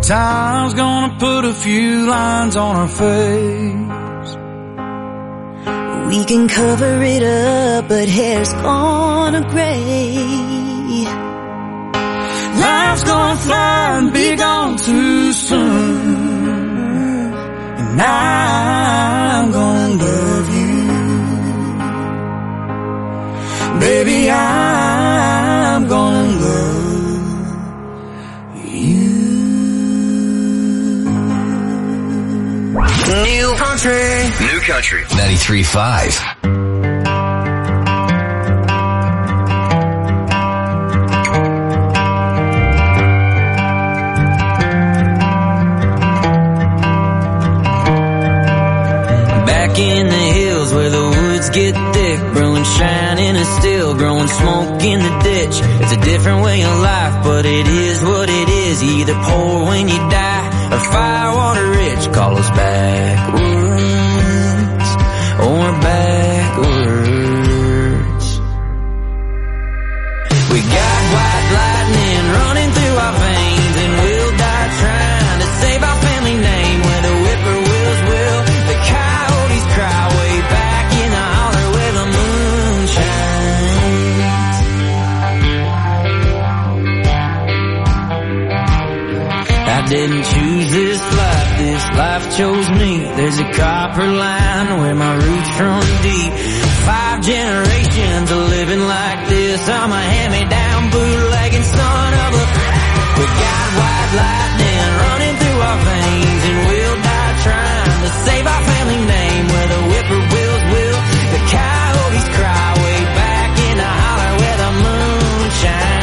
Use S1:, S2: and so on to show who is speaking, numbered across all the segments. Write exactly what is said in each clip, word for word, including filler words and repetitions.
S1: Time's gonna put a few lines on our face.
S2: We can cover it up, but hair's gonna gray.
S1: Life's gonna fly and be gone too soon. And I'm gonna love you. Baby, I'm gonna love you.
S3: New country. New country. ninety-three point five.
S4: Back in the hills where the woods get thick, brewing shining and still growing smoke in the ditch. It's a different way of life, but it is what it is. You either poor when you die or firewater rich. Call us backwoods or backwards. We got white lightning running through our veins, and we'll die trying to save our family name. Where the whippoorwills will, the coyotes cry way back in the holler where the moon shines. I didn't choose this life, this life chose me. There's a copper line where my roots run deep. Five generations of living like this. I'm a hand-me-down bootlegging son of a... We got white lightning running through our veins, and we'll die trying to save our family name. Where the whippoorwills will, the coyotes cry way back in the holler where the moon shines.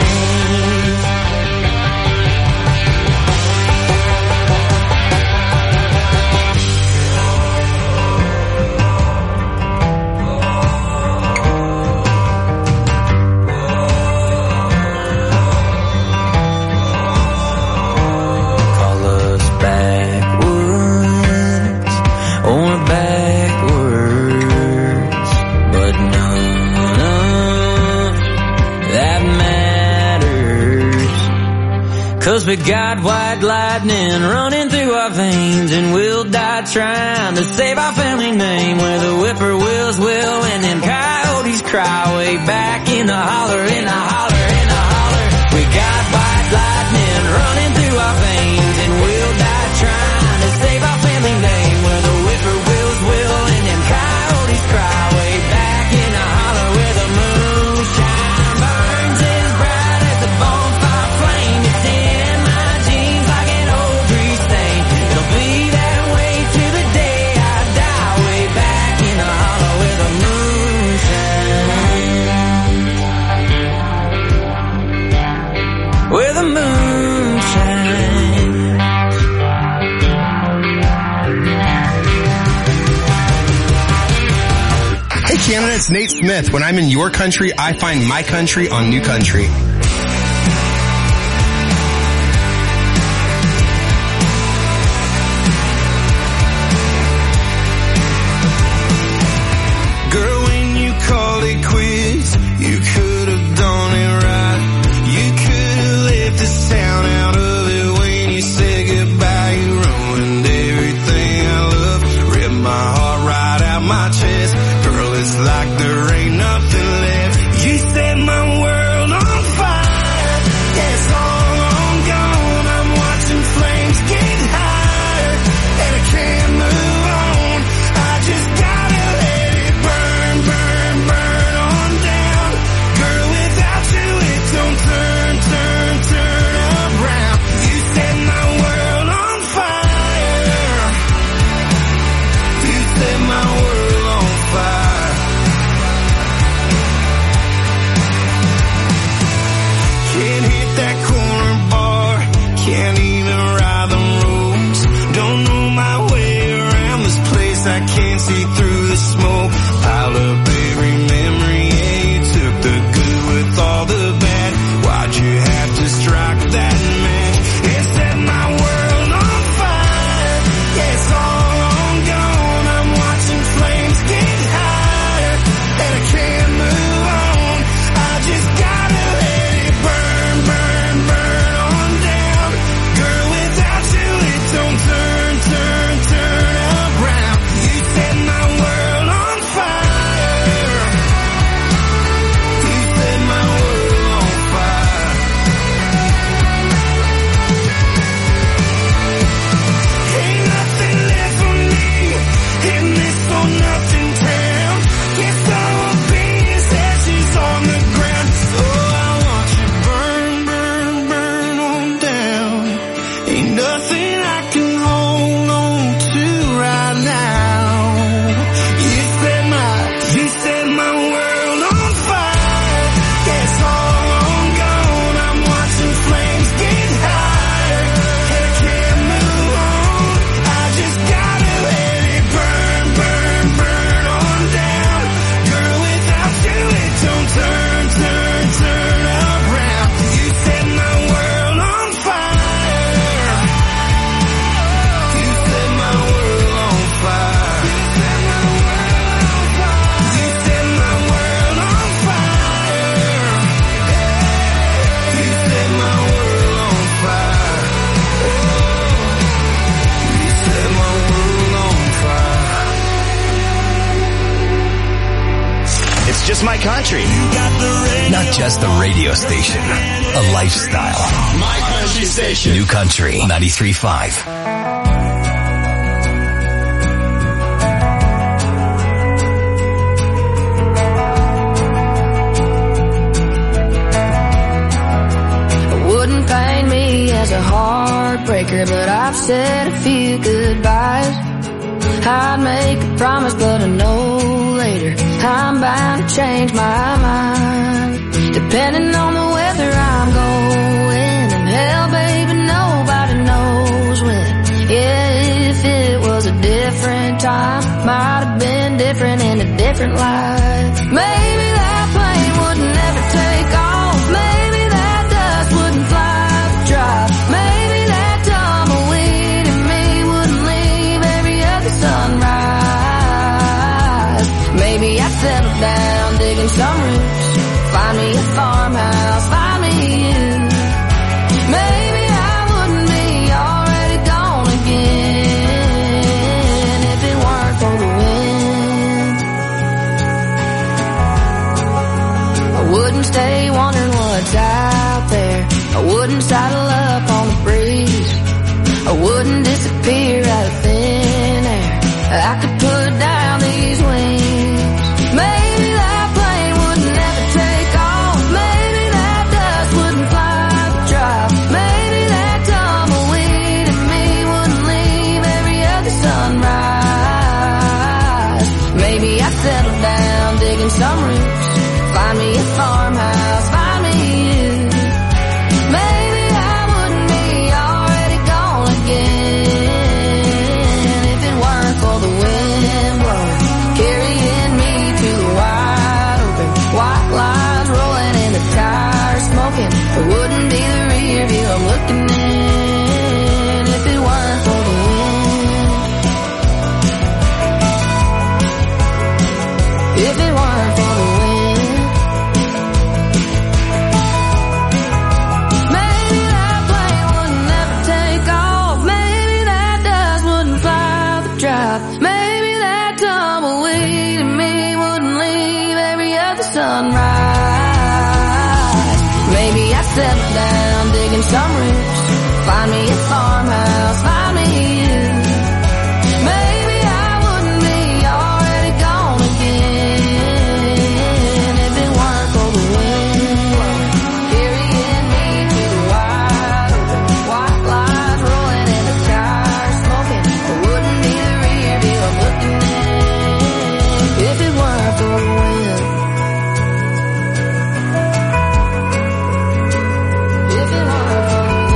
S4: Cause we got white lightning running through our veins, and we'll die trying to save our family name. Where the whippoorwills will, and them coyotes cry way back in the holler, in the holler, in the holler. We got white lightning running through our veins, and we'll die trying to save our family name. Where the whippoorwills will, and them coyotes cry way back in the holler where the moonshine burns as bright as the bonfire flame. It's in where the moon shines.
S5: Hey Canada, it's Nate Smith. When I'm in your country, I find my country on New Country.
S1: Girl, when you called it quits, you could have done it right. You could have left this town out of it when you said goodbye. You ruined everything I love, ripped my heart right out my chest. Girl, it's like there ain't nothing left. You set my world on fire. Yeah, it's all on gone. I'm watching flames get higher, and I can't move on. I just gotta let it burn, burn, burn on down. Girl, without you it don't turn, turn, turn around. You set my world on fire. You set my world on fire. Can't hit that corner bar, can't even ride the ropes. Don't know my way around this place, I can't see through the smoke. Pile up every memory, yeah, you took the good with all the bad. Why'd you have to strike that match? It set my world on fire. Yeah, it's all on gone. I'm watching flames get higher, and I can't move on. I just gotta let it burn, burn, burn on down. Girl, without
S3: It's just my country. Not just a radio station, a lifestyle. My country station. New Country ninety-three point five.
S6: Pain me as a heartbreaker, but I've said a few goodbyes. I'd make a promise, but I know later I'm bound to change my mind. Depending on the weather I'm going, and hell, baby, nobody knows when. Yeah, if it was a different time, might have been different in a different life. Maybe that plane would never take off. Maybe that dust wouldn't fly. Maybe that tumbleweed in me wouldn't leave every other sunrise. Maybe I'd settle down digging some roots, find me a farmhouse, find me you. Maybe I wouldn't be already gone again if it weren't for the wind. I wouldn't stay wondering what's out there. I wouldn't saddle up on the breeze. I wouldn't disappear out of thin air. I could put down these wings. Maybe that plane would never take off. Maybe that dust wouldn't fly the drop. Maybe that tumbleweed in me wouldn't leave every other sunrise. Maybe I'd settle down digging some roots, find me a farmhouse, find me you. Maybe I wouldn't be already gone again if it weren't for the wind blowing, carrying me to the wide open. White lines rolling and the tires smoking. It wouldn't be the rear view I'm looking in if it weren't for the wind. If it weren't for the wind. Maybe that tumbleweed in me wouldn't leave every other sunrise. Maybe I'd settle down digging some roots, find me a farmhouse, find me you. Maybe I wouldn't be already gone again if it weren't for the wind carrying me to the wide open. White lines rolling and the tires smoking. It wouldn't be the rear view I'm looking in if it weren't for the wind. If it weren't for the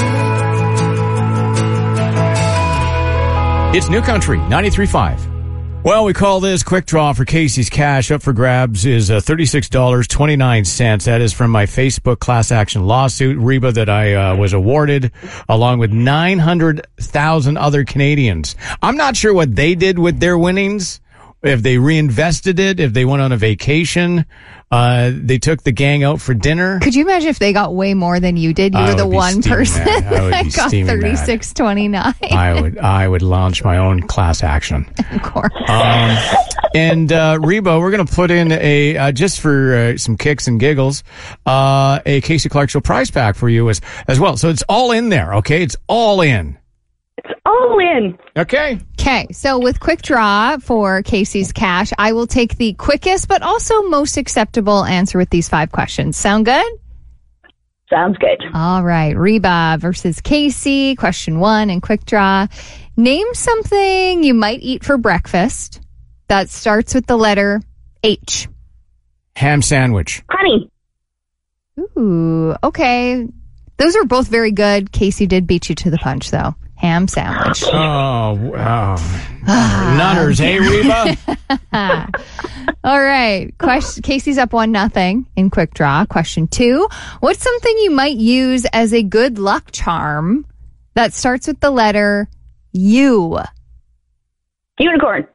S6: wind.
S7: It's New Country ninety-three point five. Well, we call this Quick Draw for Casey's Cash. Up for grabs is uh, thirty-six dollars and twenty-nine cents. That is from my Facebook class action lawsuit, Reba, that I uh, was awarded, along with nine hundred thousand other Canadians. I'm not sure what they did with their winnings, if they reinvested it, if they went on a vacation. Uh, they took the gang out for dinner.
S8: Could you imagine if they got way more than you did? You
S7: I
S8: were the
S7: would be
S8: one
S7: steaming
S8: person
S7: that. I would
S8: that
S7: be
S8: got
S7: steaming that.
S8: thirty-six twenty-nine.
S7: I would, I would launch my own class action.
S8: Of course.
S7: Um, and, uh, Reba, we're going to put in a, uh, just for uh, some kicks and giggles, uh, a Casey Clark Show prize pack for you as, as well. So it's all in there, okay? It's all in.
S9: It's all in.
S7: Okay.
S8: Okay, so with Quick Draw for Casey's Cash, I will take the quickest but also most acceptable answer with these five questions. Sound good?
S9: Sounds good.
S8: All right, Reba versus Casey. Question one in Quick Draw. Name something you might eat for breakfast that starts with the letter H.
S7: Ham sandwich.
S9: Honey.
S8: Ooh, okay. Those are both very good. Casey did beat you to the punch, though. Ham sandwich.
S7: Oh, wow. Nutters, hey, Reba?
S8: All right. Question, Casey's up one nothing in Quick Draw. Question two. What's something you might use as a good luck charm that starts with the letter U?
S9: Unicorn.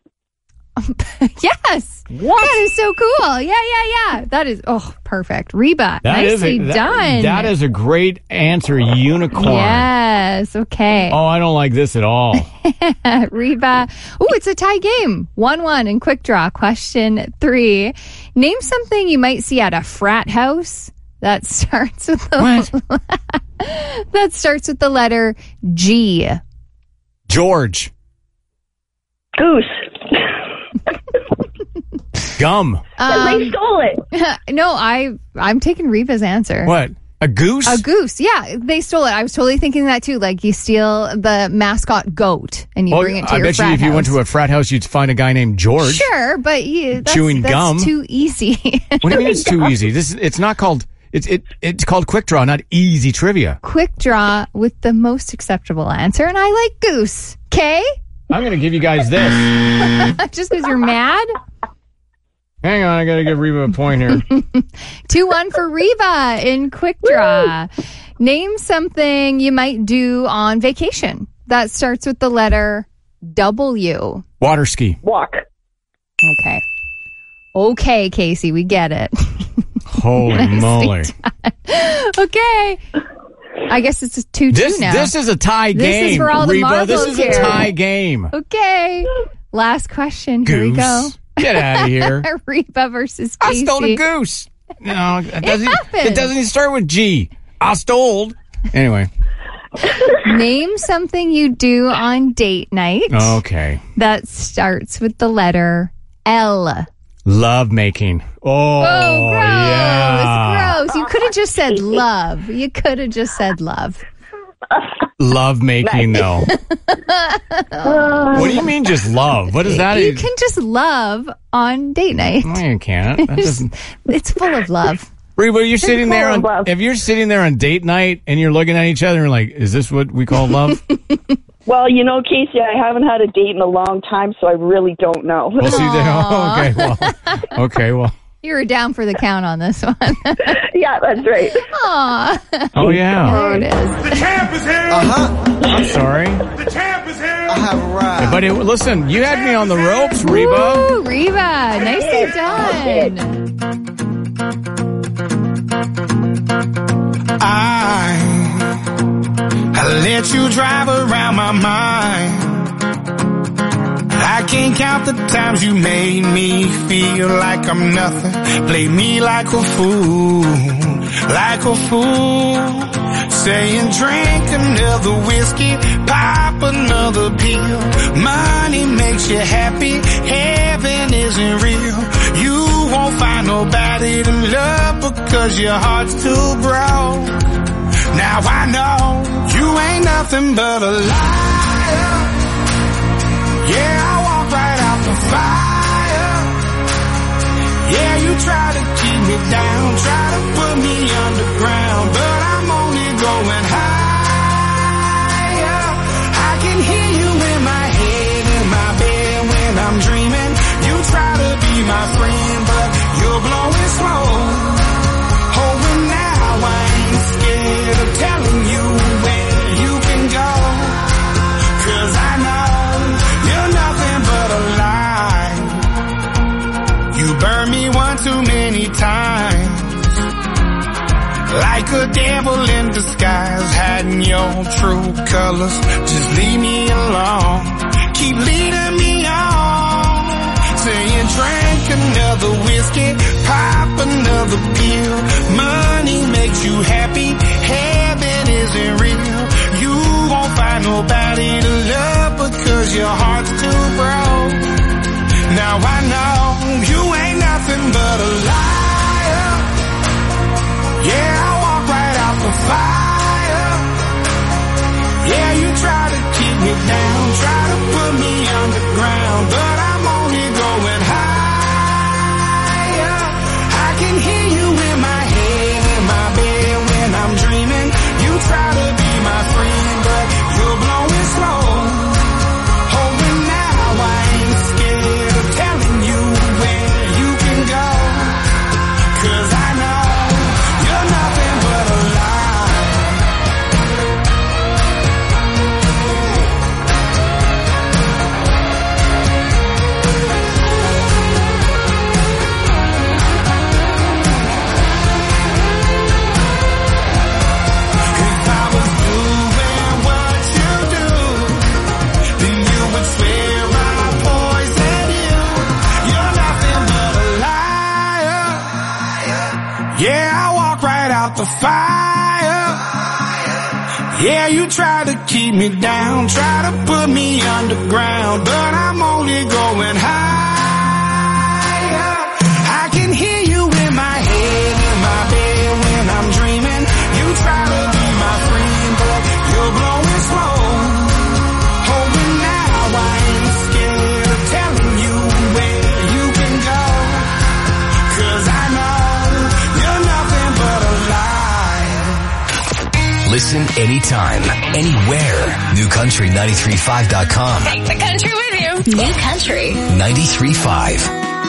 S8: Yes. What? That is so cool. Yeah, yeah, yeah. That is, oh, perfect. Reba,
S7: that
S8: nicely
S7: is a, that,
S8: done.
S7: That is a great answer, unicorn.
S8: Yes, okay.
S7: Oh, I don't like this at all.
S8: Reba. Oh, it's a tie game. one one in Quick Draw. Question three. Name something you might see at a frat house that starts with the
S7: What?
S8: that starts with the letter G.
S7: George.
S9: Goose.
S7: Gum.
S8: Um,
S9: they stole it.
S8: no, I I'm taking Reva's answer.
S7: What? A goose?
S8: A goose. Yeah, they stole it. I was totally thinking that too. Like you steal the mascot goat and you
S7: Well,
S8: bring it to
S7: I
S8: your
S7: bet
S8: frat
S7: you if you
S8: house.
S7: went to a frat house, you'd find a guy named George.
S8: Sure, but you, that's,
S7: Chewing
S8: that's
S7: gum.
S8: too easy.
S7: What do you mean it's too easy? This is, it's not called it's it it's called quick draw, not easy trivia.
S8: Quick draw with the most acceptable answer, and I like goose. Okay?
S7: I'm going to give you guys this.
S8: Just because you're mad?
S7: Hang on, I got to give Reba a point here.
S8: two one for Reba in quick draw. Name something you might do on vacation that starts with the letter W.
S7: Water ski.
S9: Walk.
S8: Okay. Okay, Casey, we get it.
S7: Holy moly.
S8: Okay. I guess it's a two two
S7: This
S8: now.
S7: this is a tie
S8: This
S7: game,
S8: is for all the
S7: Reba. This
S8: marbles
S7: is
S8: here.
S7: a tie game.
S8: Okay. Last question. Here we
S7: Goose.
S8: go.
S7: Get out of here.
S8: Reba versus
S7: I
S8: Casey.
S7: stole a goose. No, it doesn't.
S8: happened.
S7: It doesn't even start with G. I stole. Anyway.
S8: Name something you do on date night
S7: Okay.
S8: that starts with the letter L.
S7: Love making. Oh,
S8: Oh, gross.
S7: yeah.
S8: Gross. You could have just said love. You could have just said love.
S7: Love making, though. What do you mean just love? What is that?
S8: You can just love on date night.
S7: No, you can't. That doesn't...
S8: It's full of love.
S7: Reba, you're sitting there
S9: full
S7: on,
S9: of love.
S7: if you're sitting there on date night and you're looking at each other and like, is this what we call love?
S9: Well, you know, Casey, I haven't had a date in a long time, so I really don't know.
S7: We'll see. Oh, okay. Well, okay. Well,
S8: You were down for the count on this one.
S9: Yeah, that's right.
S8: Aw.
S7: oh yeah.
S8: There it is.
S10: The champ is here.
S5: Uh-huh.
S7: I'm sorry.
S10: The champ is here.
S5: I have arrived.
S7: But it, listen, you had me on the ropes, Reba.
S8: Ooh, Reba. Nicely done.
S1: I, I let you drive around my mind. I can't count the times you made me feel like I'm nothing. Play me like a fool, like a fool. Saying drink another whiskey, pop another pill. Money makes you happy, heaven isn't real. You won't find nobody to love because your heart's too broke. Now I know you ain't nothing but a liar. Yeah, I walk right out the fire. Yeah, you try to keep me down, try to put me underground, but I'm only going higher. I can hear you in my head, in my bed when I'm dreaming. You try to be my friend, but you're blowing smoke. Oh, and now I ain't scared of telling you where you can go, 'cause I know you're nothing but a lie. You burned me one too many times, like a devil in disguise, hiding your true colors. Just leave me alone, keep leading me on, saying drink another whiskey, pop another pill. Money makes you happy, heaven isn't real. You won't find nobody to love because your heart's too broke. Now I know you ain't nothing but a liar. Yeah, I walk right out the fire. Yeah, you try to keep me down, try to put me underground, but I'm only going higher. I Yeah, I walk right out the fire. Yeah, you try to keep me down, try to put me underground, but I'm only going higher. I can hear you in my head, in my bed when I'm dreaming. You try to be my friend, but you're blowing smoke. Hoping now I ain't scared of telling you where you can go. 'Cause I know you're nothing but a lie.
S3: Listen anytime, anywhere. New Country ninety-three point five dot com.
S10: Take the country with you. New Country
S3: ninety-three point five.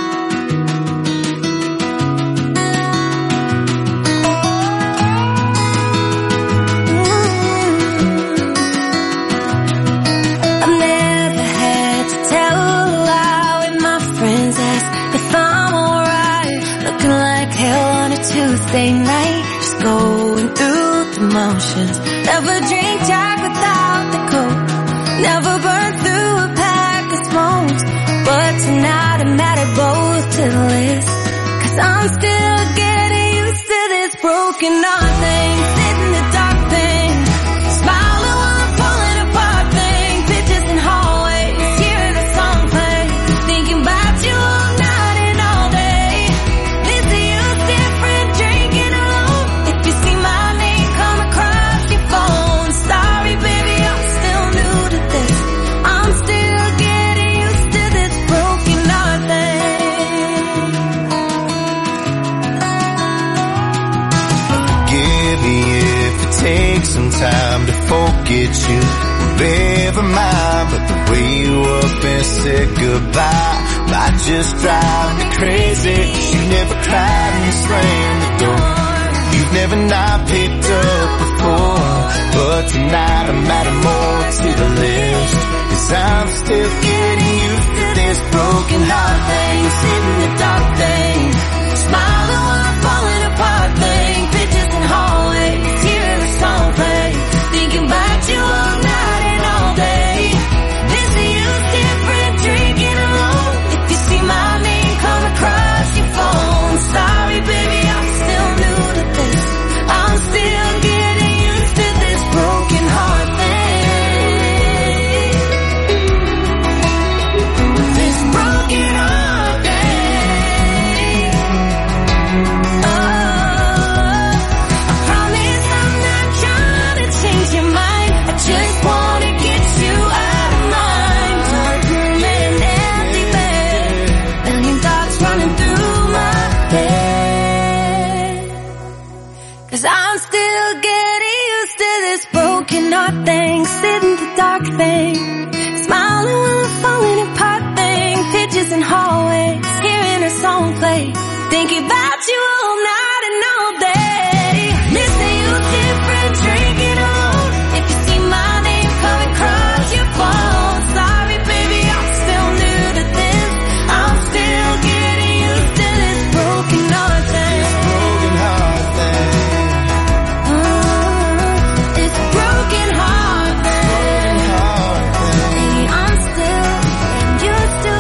S2: I've never had to tell a lie when my friends ask if I'm alright. Looking like hell on a Tuesday night, just going through the motions. Never drink Jack without the Coke, never burn through a pack of smokes. But tonight I'm mad at both to the list, 'cause I'm still getting used to this broken heart thing, sitting in the dark thing, smiling while I'm falling apart thing, pictures in hallways, hearing a song play, thinking about you all night and all day. Missing you different, drinking alone. If you see my name come across your phone, sorry baby, I'm still new to this. I'm still getting used to this broken heart thing.
S1: Forgive me if it takes some time to forget you. Never mind, but the way you up and said goodbye might just drive me crazy. You never cried and slammed the door. You've never not picked up before, but tonight I'm adding more to the list, 'cause I'm still getting used to this broken heart thing, sitting in the dark thing, smiling while I'm falling apart thing, pictures in hallways, hearing a song play, thinking about you all night and all day. Missing you different, drinking alone. If you see my name come across your phone, sorry baby, I'm still new to this. I'm still getting used to this broken heart thing. This broken heart thing. Oh, I promise I'm not trying to change your mind. I just wanna get you out of mind. Dark room and empty bed, million thoughts running through my head. 'Cause I'm still getting used to this broken heart thing, sitting the dark thing, smiling while I'm falling apart thing, pictures in hallways, hearing a song play, thinking about you all night and all day. Missing you different, drinking alone. If you see my name come across your phone, sorry baby, I'm still new to this. I'm still getting used to this broken heart thing. Broken heart thing.
S2: This broken heart thing. I'm still getting used to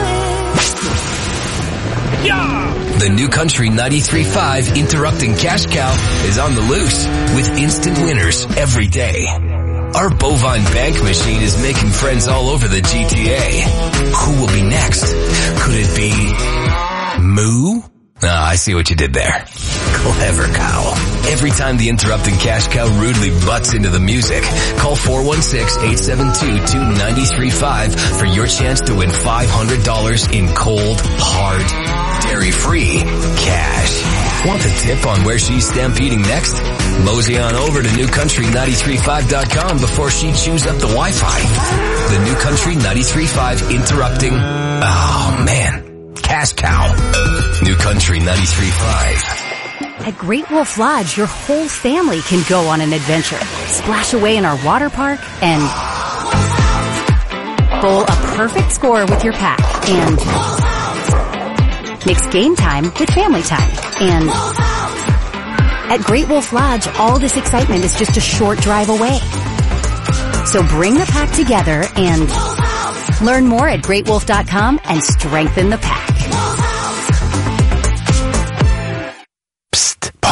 S2: it.
S3: The New Country ninety-three point five Interrupting Cash Cow is on the loose with instant winners every day. Our bovine bank machine is making friends all over the G T A. Who will be next? Could it be Moo? Ah, I see what you did there. Clever cow. Every time the Interrupting Cash Cow rudely butts into the music, call four one six, eight seven two, two nine three five for your chance to win five hundred dollars in cold, hard, dairy-free cash. Want a tip on where she's stampeding next? Mosey on over to new country ninety-three point five dot com before she chews up the Wi-Fi. The New Country ninety-three point five Interrupting... Oh, man. Cash Cow. New Country ninety-three point five.
S11: At Great Wolf Lodge, your whole family can go on an adventure. Splash away in our water park and bowl a perfect score with your pack and mix game time with family time. And at Great Wolf Lodge, all this excitement is just a short drive away. So bring the pack together and learn more at great wolf dot com and strengthen the pack.
S3: Psst, Paul.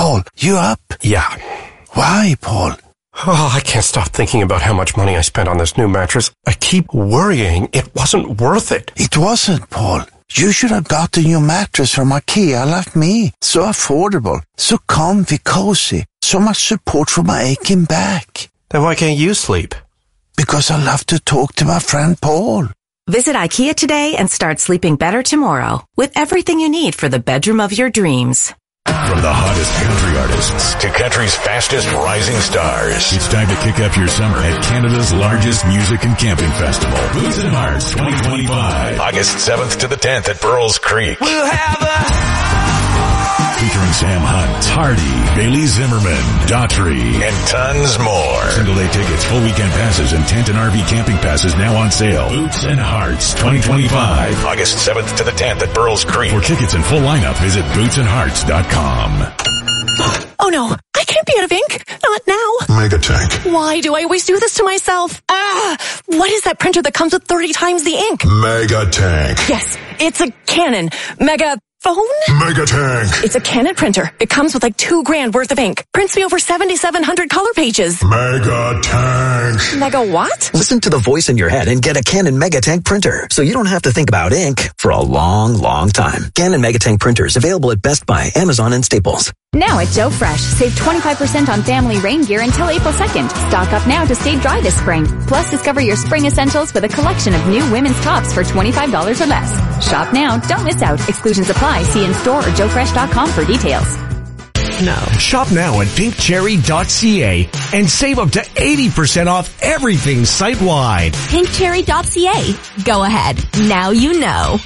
S12: Paul, you up?
S5: Yeah.
S12: Why, Paul?
S5: Oh, I can't stop thinking about how much money I spent on this new mattress. I keep worrying it wasn't worth it.
S12: It wasn't, Paul. You should have got the new mattress from IKEA like me. So affordable, so comfy, cozy, so much support for my aching back.
S5: Then why can't you sleep?
S12: Because I love to talk to my friend Paul.
S13: Visit IKEA today and start sleeping better tomorrow with everything you need for the bedroom of your dreams.
S14: From the hottest country artists to country's fastest rising stars, it's time to kick up your summer at Canada's largest music and camping festival, Boots and Hearts twenty twenty-five. August seventh to the tenth at Burles Creek. We'll have a... Featuring Sam Hunt, Hardy, Bailey Zimmerman, Daughtry, and tons more. Single day tickets, full weekend passes, and tent and R V camping passes now on sale. Boots and Hearts twenty twenty-five. August seventh to the tenth at Burles Creek. For tickets and full lineup, visit boots and hearts dot com.
S15: Oh no, I can't be out of ink. Not now.
S16: Megatank.
S15: Why do I always do this to myself? Ah, what is that printer that comes with thirty times the ink?
S16: Megatank.
S15: Yes, it's a Canon. Mega... Phone?
S16: Megatank.
S15: It's a Canon printer. It comes with like two grand worth of ink. Prints me over seventy-seven hundred color pages.
S16: Megatank.
S15: Mega what?
S17: Listen to the voice in your head and get a Canon Megatank printer, so you don't have to think about ink for a long, long time. Canon Megatank printers available at Best Buy, Amazon, and Staples.
S11: Now at Joe Fresh, save twenty-five percent on family rain gear until April second. Stock up now to stay dry this spring. Plus, discover your spring essentials with a collection of new women's tops for twenty-five dollars or less. Shop now, don't miss out. Exclusions apply. See in store or joe fresh dot com for details.
S18: No. Shop now at pink cherry dot c a and save up to eighty percent off everything site-wide.
S10: pink cherry dot c a. Go ahead. Now you know.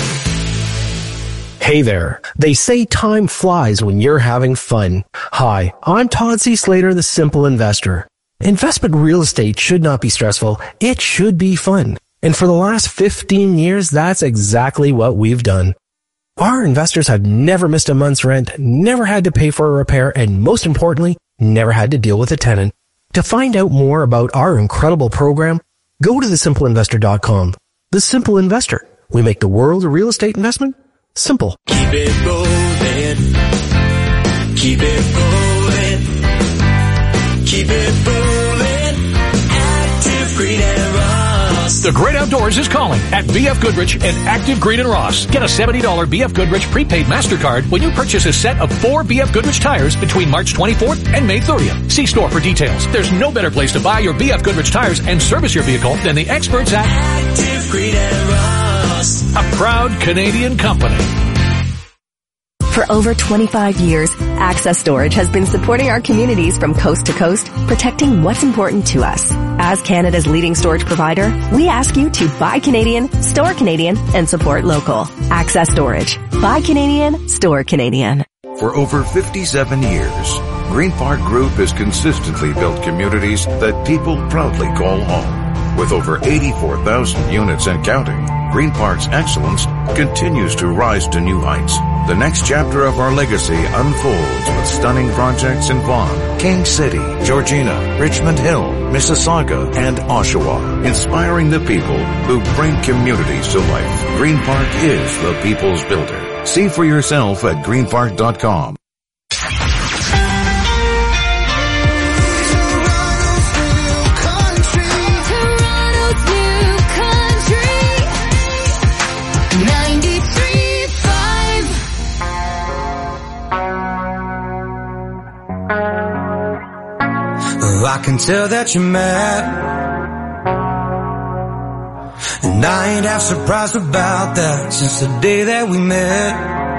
S19: Hey there. They say time flies when you're having fun. Hi, I'm Todd C. Slater, the Simple Investor. Investment real estate should not be stressful. It should be fun. And for the last fifteen years, that's exactly what we've done. Our investors have never missed a month's rent, never had to pay for a repair, and most importantly, never had to deal with a tenant. To find out more about our incredible program, go to the simple investor dot com. The Simple Investor. We make the world of real estate investment simple.
S1: Keep it rolling. Keep it rolling. Keep it rolling. Active Green and Ross.
S20: The great outdoors is calling at B F Goodrich and Active Green and Ross. Get a seventy dollars B F Goodrich prepaid MasterCard when you purchase a set of four B F Goodrich tires between March twenty-fourth and May thirtieth. See store for details. There's no better place to buy your B F Goodrich tires and service your vehicle than the experts at
S1: Active Green and Ross.
S20: A proud Canadian company.
S21: For over twenty-five years, Access Storage has been supporting our communities from coast to coast, protecting what's important to us. As Canada's leading storage provider, we ask you to buy Canadian, store Canadian, and support local. Access Storage. Buy Canadian, store Canadian.
S22: For over fifty-seven years, Green Park Group has consistently built communities that people proudly call home. With over eighty-four thousand units and counting, Green Park's excellence continues to rise to new heights. The next chapter of our legacy unfolds with stunning projects in Vaughan, King City, Georgina, Richmond Hill, Mississauga, and Oshawa, inspiring the people who bring communities to life. Green Park is the people's builder. See for yourself at green park dot com.
S1: I can tell that you're mad, and I ain't half surprised about that since the day that we met.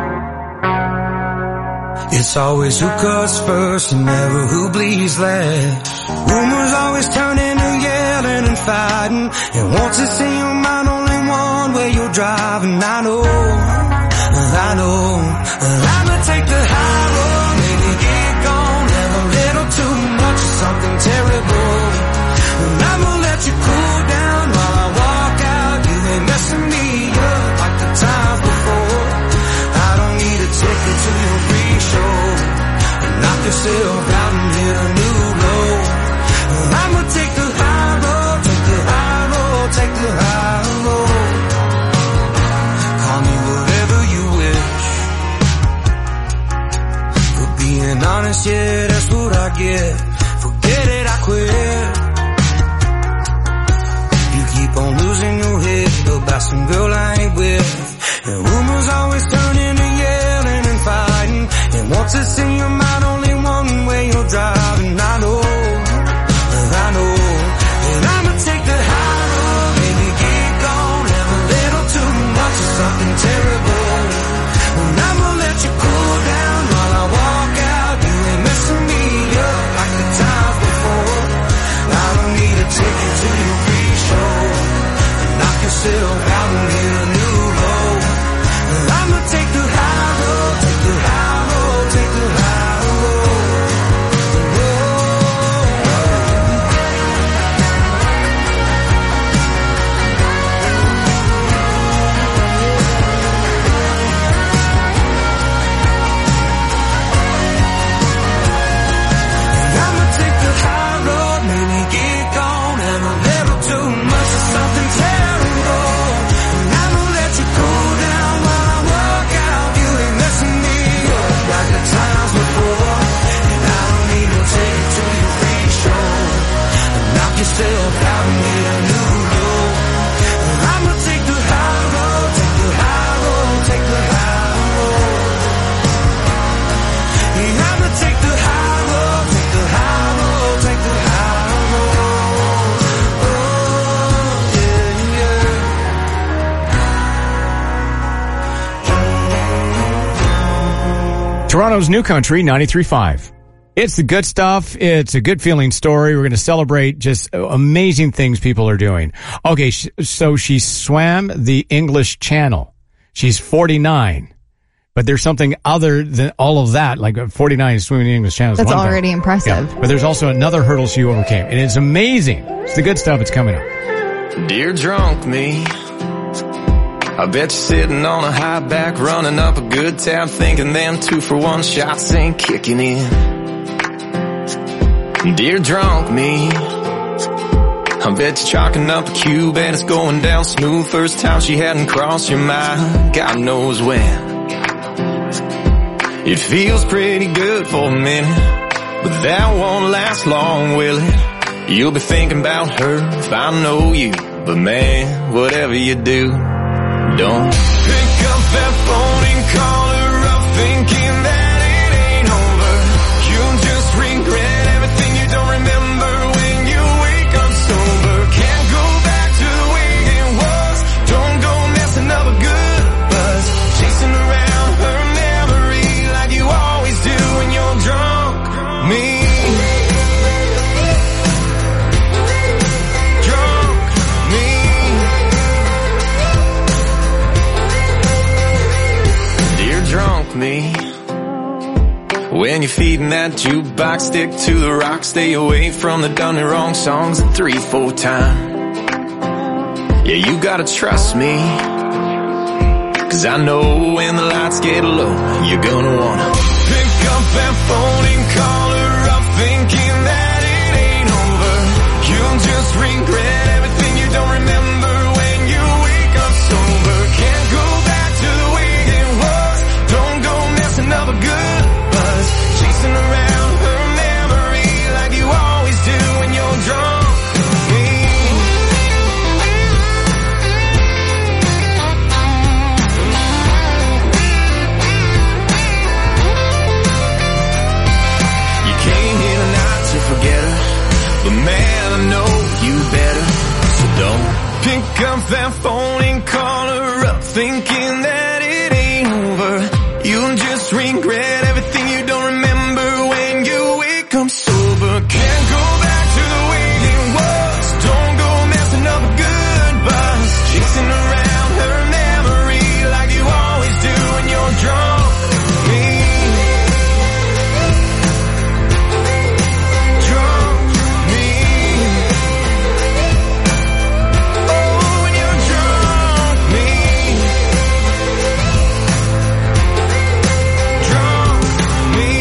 S1: It's always who cuts first and never who bleeds last. Rumors always turn into yelling and fighting, and once it's in your mind only one way you're driving. I know, I know, I'ma take the high road, maybe get gone, have a little too much of something terrible, and I'ma let you cool down while I walk out. You ain't messing me up like the times before. I don't need a ticket to your free show. Knock yourself out and hit a new low. I'ma take the high road, take the high road, take the high road. Call me whatever you wish. Could be Being honest, yeah, that's what I get. Forget it, I quit. You keep on losing your head about some girl I ain't with. And rumors always turn into yelling and fighting. And once it's in your mind, only one way you're driving. I know, I know. And I'ma take the high road, maybe get gone. Have a little too much of something terrible. And I'ma let you cool down while I walk out. You ain't messing me up like the times before. I don't need to take you to your free show and knock yourself out and get a new low. And I'ma take the high road, take the high road, take the high road. I'ma take the high road, maybe get gone, have a little too much of something terrible. And I'ma let you cool down while I walk out. You ain't messing me up like the times before. And I don't need to take you to your free show and knock yourself out and get a new low. And I'ma take the high road, take the high road, take the high road. Yeah, I'ma take the high road, take the high road, take the high road. Oh, yeah, yeah.
S7: Toronto's New Country, ninety-three point five. It's the good stuff. It's a good feeling story. We're going to celebrate just amazing things people are doing. Okay, sh- so she swam the English Channel. She's forty-nine. But there's something other than all of that, like forty-nine swimming the English Channel. is
S8: That's
S7: one thing.
S8: already impressive.
S7: Yeah, but there's also another hurdle she overcame. And it's amazing. It's the good stuff. It's coming up.
S1: Dear drunk me, I bet you're sitting on a high back, running up a good tab, thinking them two for one shots ain't kicking in. Dear drunk me, I bet you're chalking up a cube and it's going down smooth. First time she hadn't crossed your mind, God knows when. It feels pretty good for a minute, but that won't last long, will it? You'll be thinking about her if I know you, but man, whatever you do, don't pick up that phone and call her up thinking that it ain't over. You'll just regret everything you don't remember when you wake up sober. Can't go back to the way it was. Don't go messing up a good buzz, chasing around her memory like you always do when you're drunk. Me, drunk me. Dear drunk me, when you're feeding that jukebox, stick to the rock, stay away from the done and wrong songs a three, four time. Yeah, you gotta trust me, cause I know when the lights get low, you're gonna wanna pick up that phone and call her up thinking that it ain't over. You'll just regret everything you don't remember when you wake up sober. Can't go back to the way it was. Don't go messing up a good buzz, chasing around her memory like you always do when you're drunk. Me. You came here tonight to forget her, but man, I know you better. So don't pick up that phone and call her up thinking that it ain't over. You'll just regret everything you don't remember when you wake up sober. Can't go back to the way it was. Don't go messing up a good buzz, chasing around her memory like you always do when you're drunk. Me, drunk me. Oh, when you're drunk me, drunk me.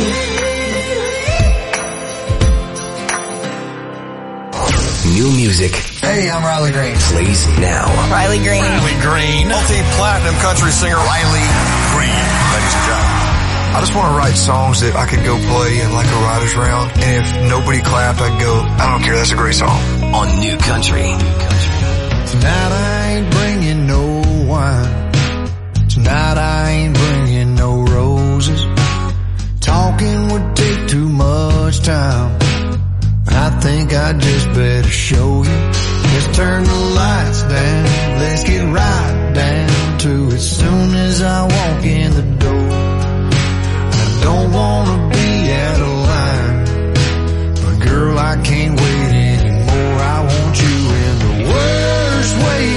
S3: New music
S4: Hey, I'm Riley Green.
S3: plays now.
S4: Riley Green.
S6: Riley Green. Multi-platinum country singer Riley Green. Ladies and gentlemen.
S4: I just want to write songs that I could go play in like a writer's round. And if nobody clapped, I'd go, I don't care, that's a great song.
S3: On New Country.
S1: Tonight I ain't bringing no wine. Tonight I ain't bringing no roses. Talking would take too much time. I think I just better show you. Let's turn the lights down. Let's get right down to it. Soon as I walk in the door, I don't wanna be out of line, but girl, I can't wait anymore. I want you in the worst way.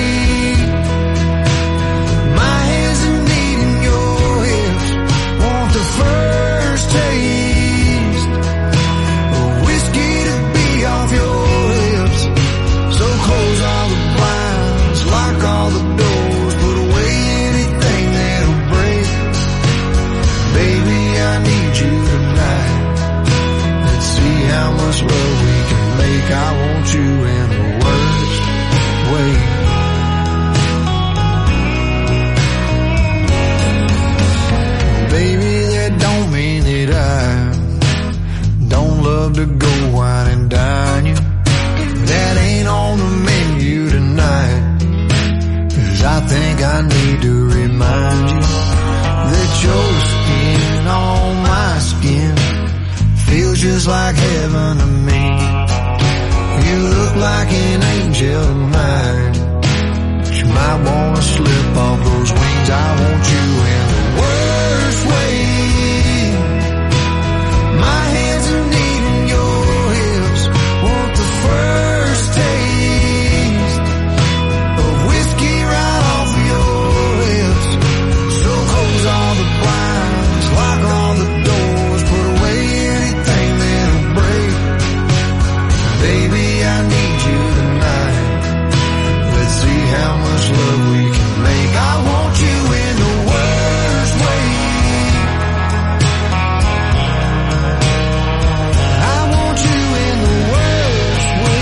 S1: My hands are needing your hips. Want the first taste of whiskey to be off your lips. So close all the blinds, lock all the doors, put away anything that'll break. Baby, I need you tonight. Let's see how much love we can make. I want you in the worst way. Baby, that don't mean that I don't love to go wine and dine you. That ain't on the menu tonight. 'Cause I think I need to remind you that your skin on my skin feels just like heaven to me. You look like an angel of mine, but you might wanna slip off those wings. I want you in the worst way. My hands are needing your hips. Want the first taste of whiskey right off of your lips. So close all the blinds, lock all the doors, put away anything that'll break. Baby, I need you tonight. Let's see how much love we can make. I want you in the worst way. I want you in the worst way.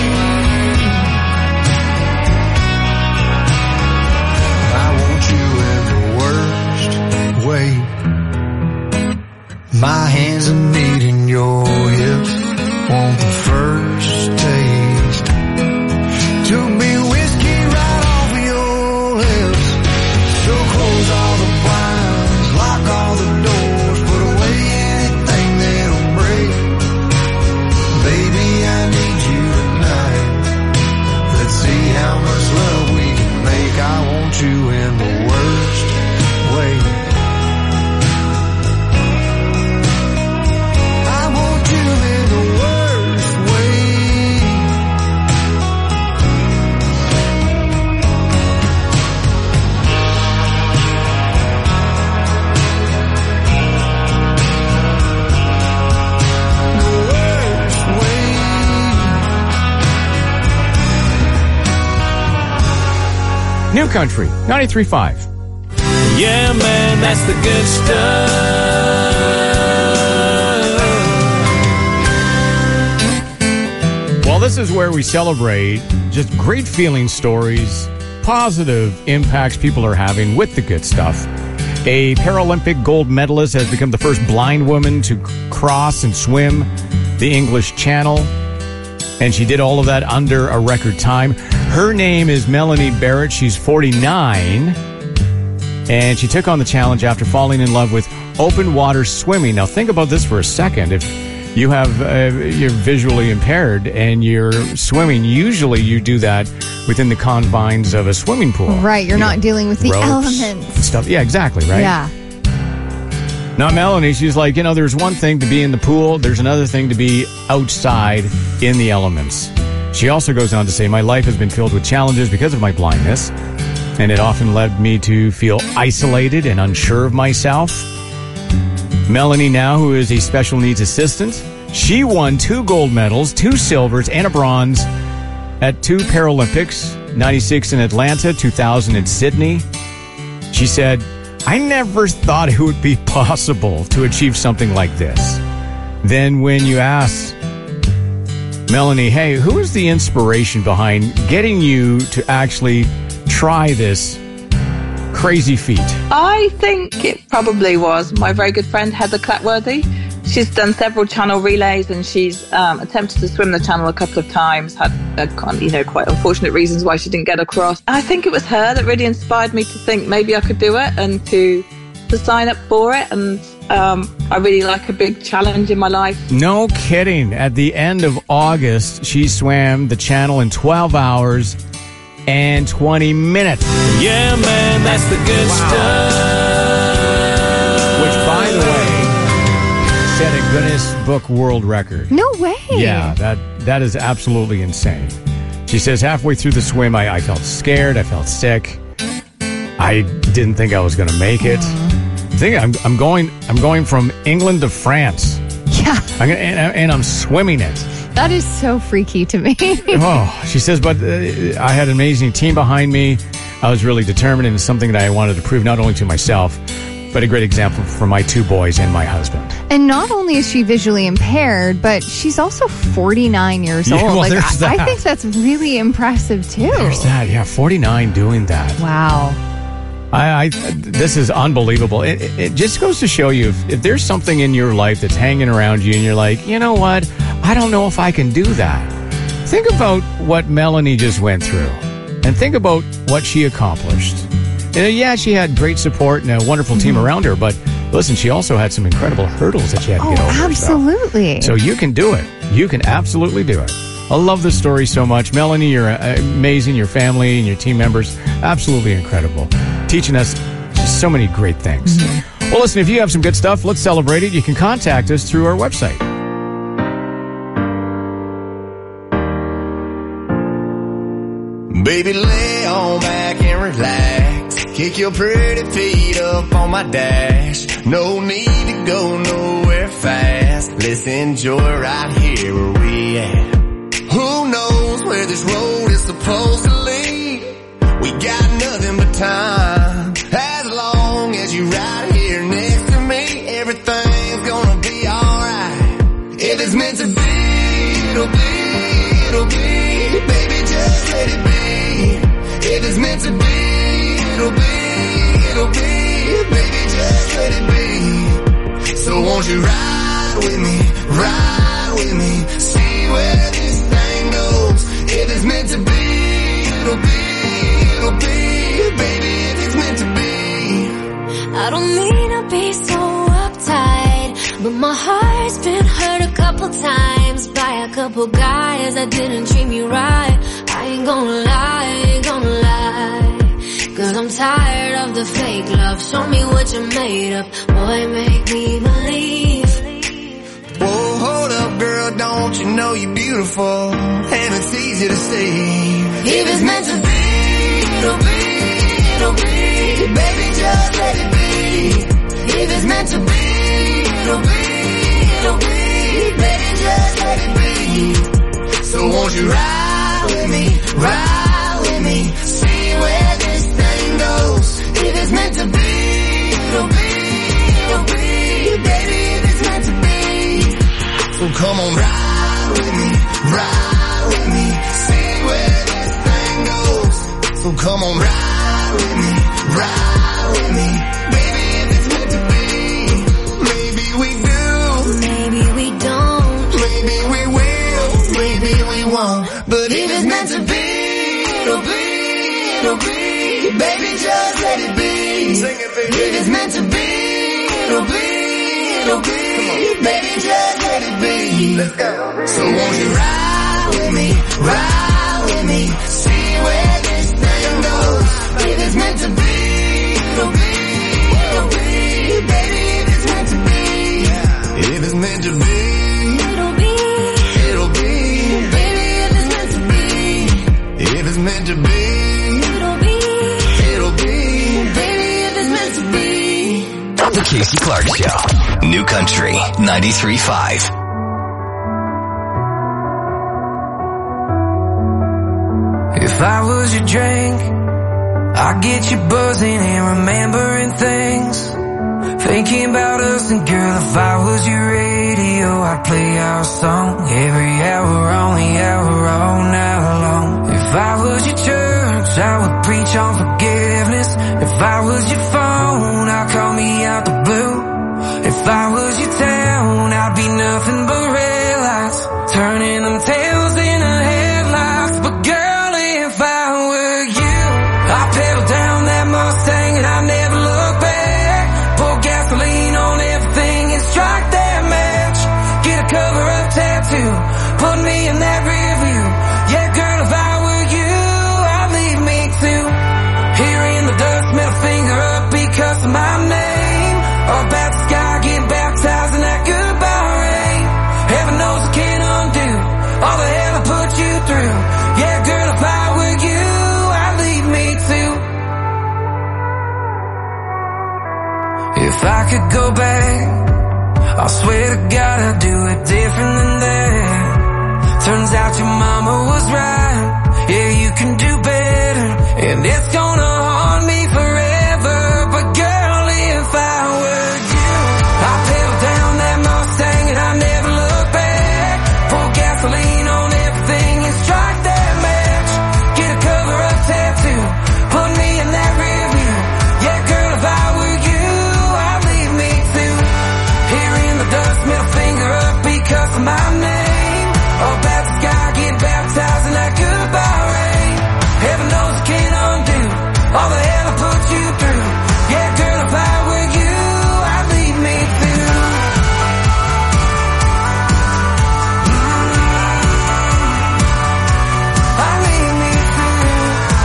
S1: I want you in the worst way. My hands are needing your hips. Want the first taste to be whiskey right off of your lips. So close all the blinds, lock all the doors, put away anything that'll break. Baby, I need you tonight. Let's see how much love we can make. I want you in the worst way. I want you in the worst way.
S7: New Country, ninety-three point five.
S6: Yeah, man, that's the good stuff.
S7: Well, this is where we celebrate just great feeling stories, positive impacts people are having with the good stuff. A Paralympic gold medalist has become the first blind woman to cross and swim the English Channel, and she did all of that under a record time. Her name is Melanie Barrett. She's forty-nine, and she took on the challenge after falling in love with open water swimming. Now, think about this for a second. If you have uh, you're visually impaired and you're swimming, usually you do that within the confines of a swimming pool.
S8: Right, you're
S7: You
S8: not
S7: know,
S8: dealing with the
S7: ropes,
S8: elements.
S7: stuff. Yeah, exactly, right?
S8: Yeah.
S7: Now, Melanie, she's like, you know, there's one thing to be in the pool. There's another thing to be outside in the elements. She also goes on to say, my life has been filled with challenges because of my blindness, and it often led me to feel isolated and unsure of myself. Melanie now, who is a special needs assistant, she won two gold medals, two silvers, and a bronze at two Paralympics, ninety-six in Atlanta, two thousand in Sydney. She said, I never thought it would be possible to achieve something like this. Then when you ask Melanie, hey, who is the inspiration behind getting you to actually try this crazy feat?
S2: I think it probably was my very good friend Heather Clatworthy. She's done several channel relays, and she's um, attempted to swim the channel a couple of times, had uh, you know quite unfortunate reasons why she didn't get across. I think it was her that really inspired me to think maybe I could do it and to to sign up for it. And um, I really like a big challenge in my life.
S7: No kidding. At the end of August, she swam the channel in twelve hours and twenty minutes.
S6: Yeah, man, that's the good
S7: wow.
S6: stuff.
S7: Which, by the way, set a Guinness Book World Record.
S8: No way.
S7: Yeah, that that is absolutely insane. She says halfway through the swim, I, I felt scared. I felt sick. I didn't think I was going to make it. I think I'm, I'm going. I'm going from England to France.
S8: Yeah,
S7: I'm gonna, and, and I'm swimming it.
S8: That is so freaky to me.
S7: Oh, she says, but uh, I had an amazing team behind me. I was really determined, and it's something that I wanted to prove not only to myself, but a great example for my two boys and my husband.
S8: And not only is she visually impaired, but she's also forty-nine years
S7: Yeah,
S8: old.
S7: well,
S8: like
S7: there's
S8: I,
S7: that.
S8: I think that's really impressive too.
S7: There's that, yeah, forty-nine doing that.
S8: Wow.
S7: I, I this is unbelievable. It, it, it just goes to show you if, if there's something in your life that's hanging around you and you're like, you know what, I don't know if I can do that. Think about what Melanie just went through and think about what she accomplished. And yeah, she had great support and a wonderful team mm-hmm. around her, but listen, she also had some incredible hurdles that she had to
S8: oh,
S7: get over.
S8: Absolutely.
S7: So. so you can do it. You can absolutely do it. I love this story so much. Melanie, you're amazing. Your family and your team members, absolutely incredible. Teaching us just so many great things. Mm-hmm. Well, listen, if you have some good stuff, let's celebrate it. You can contact us through our website.
S1: Baby, lay on back and relax. Kick your pretty feet up on my dash. No need to go nowhere fast. Let's enjoy right here where we at. Who knows where this road is supposed to lead? We got nothing but time. As long as you're right here next to me, everything's gonna be alright. If it's meant to be, it'll be, it'll be. Baby, just let it be. If it's meant to be, it'll be, it'll be. Baby, just let it be. So won't you ride with me, ride with me, see where this thing goes. If it's meant to be, it'll be, it'll be. Baby, if it's meant to be.
S9: I don't mean to be so uptight, but my heart's been hurt a couple times by a couple guys that didn't treat me right. I ain't gonna lie, ain't gonna lie, cause I'm tired of the fake love. Show me what you're made of, boy, make me believe.
S1: Whoa, hold up, girl, don't you know you're beautiful, and it's easy to see. If it's meant to be, it'll be, it'll be. Baby, just let it be. If it's meant to be, it'll be, it'll be. Baby, just let it be. So won't you ride with me, ride with me, see where this thing goes. If it's meant to be, it'll be, it'll be. Baby, if it's meant to be. So come on, ride with me, ride with me, see where this thing goes. So come on, ride with me, ride with me, baby, if it's meant to be. Maybe we do,
S9: maybe we don't,
S1: maybe we will, maybe we won't. But if it's meant to be, it'll be, it'll be. Baby, just let it be. Sing it, baby. If it's meant to be, it'll be, it'll be. Baby, just let it be. Let's go. So won't you ride with me, ride with me, see where this thing goes. If it's meant to be, it'll be, it'll be. Baby, if it's meant to be, if it's meant to be,
S9: it'll be,
S1: it'll be. Baby, if it's meant to be, if it's meant to be,
S9: it'll be,
S1: it'll be. Baby, if it's meant to be.
S3: The Casey Clark Show. New Country ninety-three point five.
S1: If I was your drink, I'd get you buzzing and remembering things. Thinking about us, and girl, if I was your radio, I'd play our song every hour on the hour all night long. If I was your church, I would preach on forgiveness and If I was your phone, I'd call me out the blue. If I was your town, I'd be nothing but red lights, turning them tails into headlights. But girl, if I were you, I'd pedal down that Mustang and I'd never look back. Pour gasoline on everything and strike that match. Get a cover-up tattoo, put me in that rear view. Yeah, girl, if I were you, I'd leave me too. Here in the dust, middle finger up because of my name. Up at the sky, get baptized in that goodbye rain. Heaven knows I can't undo all the hell I put you through. Yeah, girl, if I were you, I'd leave me too. If I could go back, I swear to God I'd do it different than that. Turns out your mama was right. Yeah, you can do better, and it's gonna haunt me forever. But girl, if I were you, I'd pedal down that Mustang and I'd never look back. Pour gasoline on everything and strike that match. Get a cover-up tattoo, put me in that rear view. Yeah, girl, if I were you, I'd leave me too. Here in the dust, middle finger up because of my name. Up at the sky, get baptized in that goodbye rain. Heaven knows I can't undo all the hell I put you through. Yeah, girl, if I were you, I'd leave me too. I'd leave me too.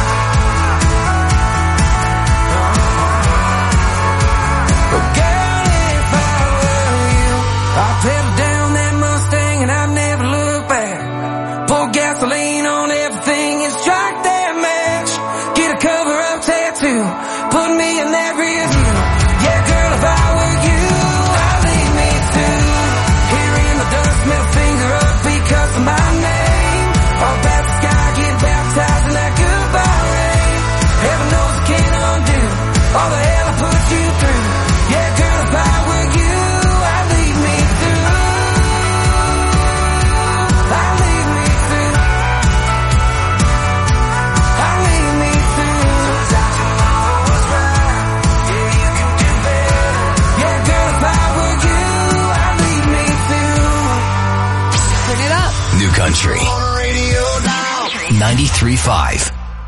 S1: But girl, if I were you, I'd pedal down that Mustang and I'd never look back. Pour gasoline on everything and strike that match. Get a cover-up tattoo, put me in that rear view. Yeah, girl, if I were you, I'd leave me too. Here in the dust, middle finger up because of my name. Up at the sky, get baptized in that goodbye rain. Heaven knows I can't undo all the hell I put you through. Yeah, girl, if I were you, I'd leave me too. I'd leave me too. I'd leave me too. Turns out your mama was right. Yeah, you can do better. Yeah, girl, if I were you, I'd leave me too.
S8: Turn it up.
S3: New Country. ninety-three point five.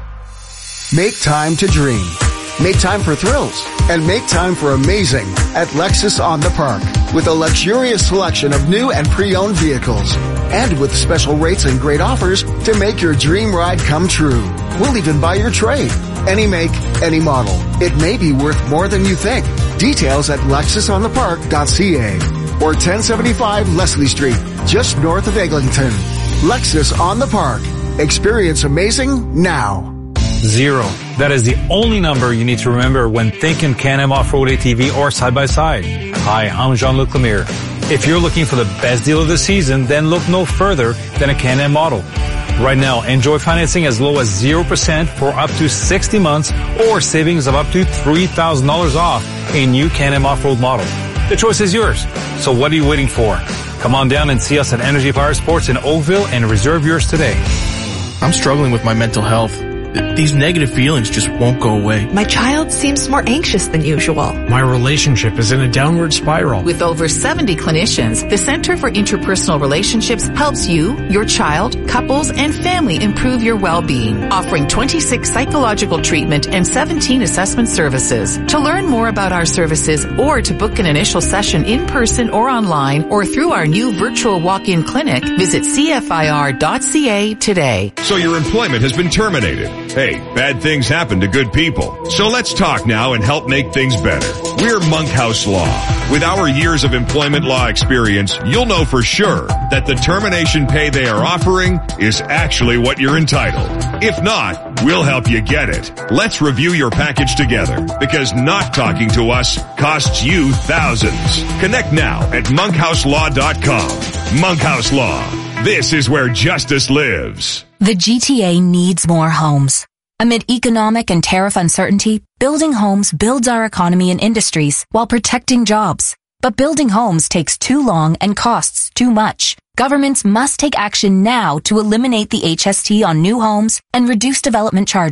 S5: Make time to dream. Make time for thrills. And make time for amazing at Lexus on the Park. With a luxurious selection of new and pre-owned vehicles. And with special rates and great offers to make your dream ride come true. We'll even buy your trade. Any make, any model. It may be worth more than you think. Details at lexus on the park dot c a or ten seventy-five Leslie Street, just north of Eglinton. Lexus on the Park. Experience amazing now.
S12: Zero. That is the only number you need to remember when thinking Can-Am Off-Road A T V or side-by-side. Hi, I'm Jean-Luc Lemire. If you're looking for the best deal of the season, then look no further than a Can-Am model. Right now, enjoy financing as low as zero percent for up to sixty months or savings of up to three thousand dollars off a new Can-Am Off-Road model. The choice is yours. So what are you waiting for? Come on down and see us at Energy Power Sports in Oakville and reserve yours today.
S23: I'm struggling with my mental health. These negative feelings just won't go away.
S24: My child seems more anxious than usual.
S23: My relationship is in a downward spiral.
S25: With over seventy clinicians, the Center for Interpersonal Relationships helps you, your child, couples, and family improve your well-being, offering twenty-six psychological treatment and seventeen assessment services. To learn more about our services or to book an initial session in person or online or through our new virtual walk-in clinic, visit c f i r dot c a today.
S26: So your employment has been terminated. Hey, bad things happen to good people. So let's talk now and help make things better. We're Monkhouse Law. With our years of employment law experience, you'll know for sure that the termination pay they are offering is actually what you're entitled. If not, we'll help you get it. Let's review your package together, because not talking to us costs you thousands. Connect now at monkhouse law dot com. Monkhouse Law. This is where justice lives.
S10: The G T A needs more homes. Amid economic and tariff uncertainty, building homes builds our economy and industries while protecting jobs. But building homes takes too long and costs too much. Governments must take action now to eliminate the H S T on new homes and reduce development charges.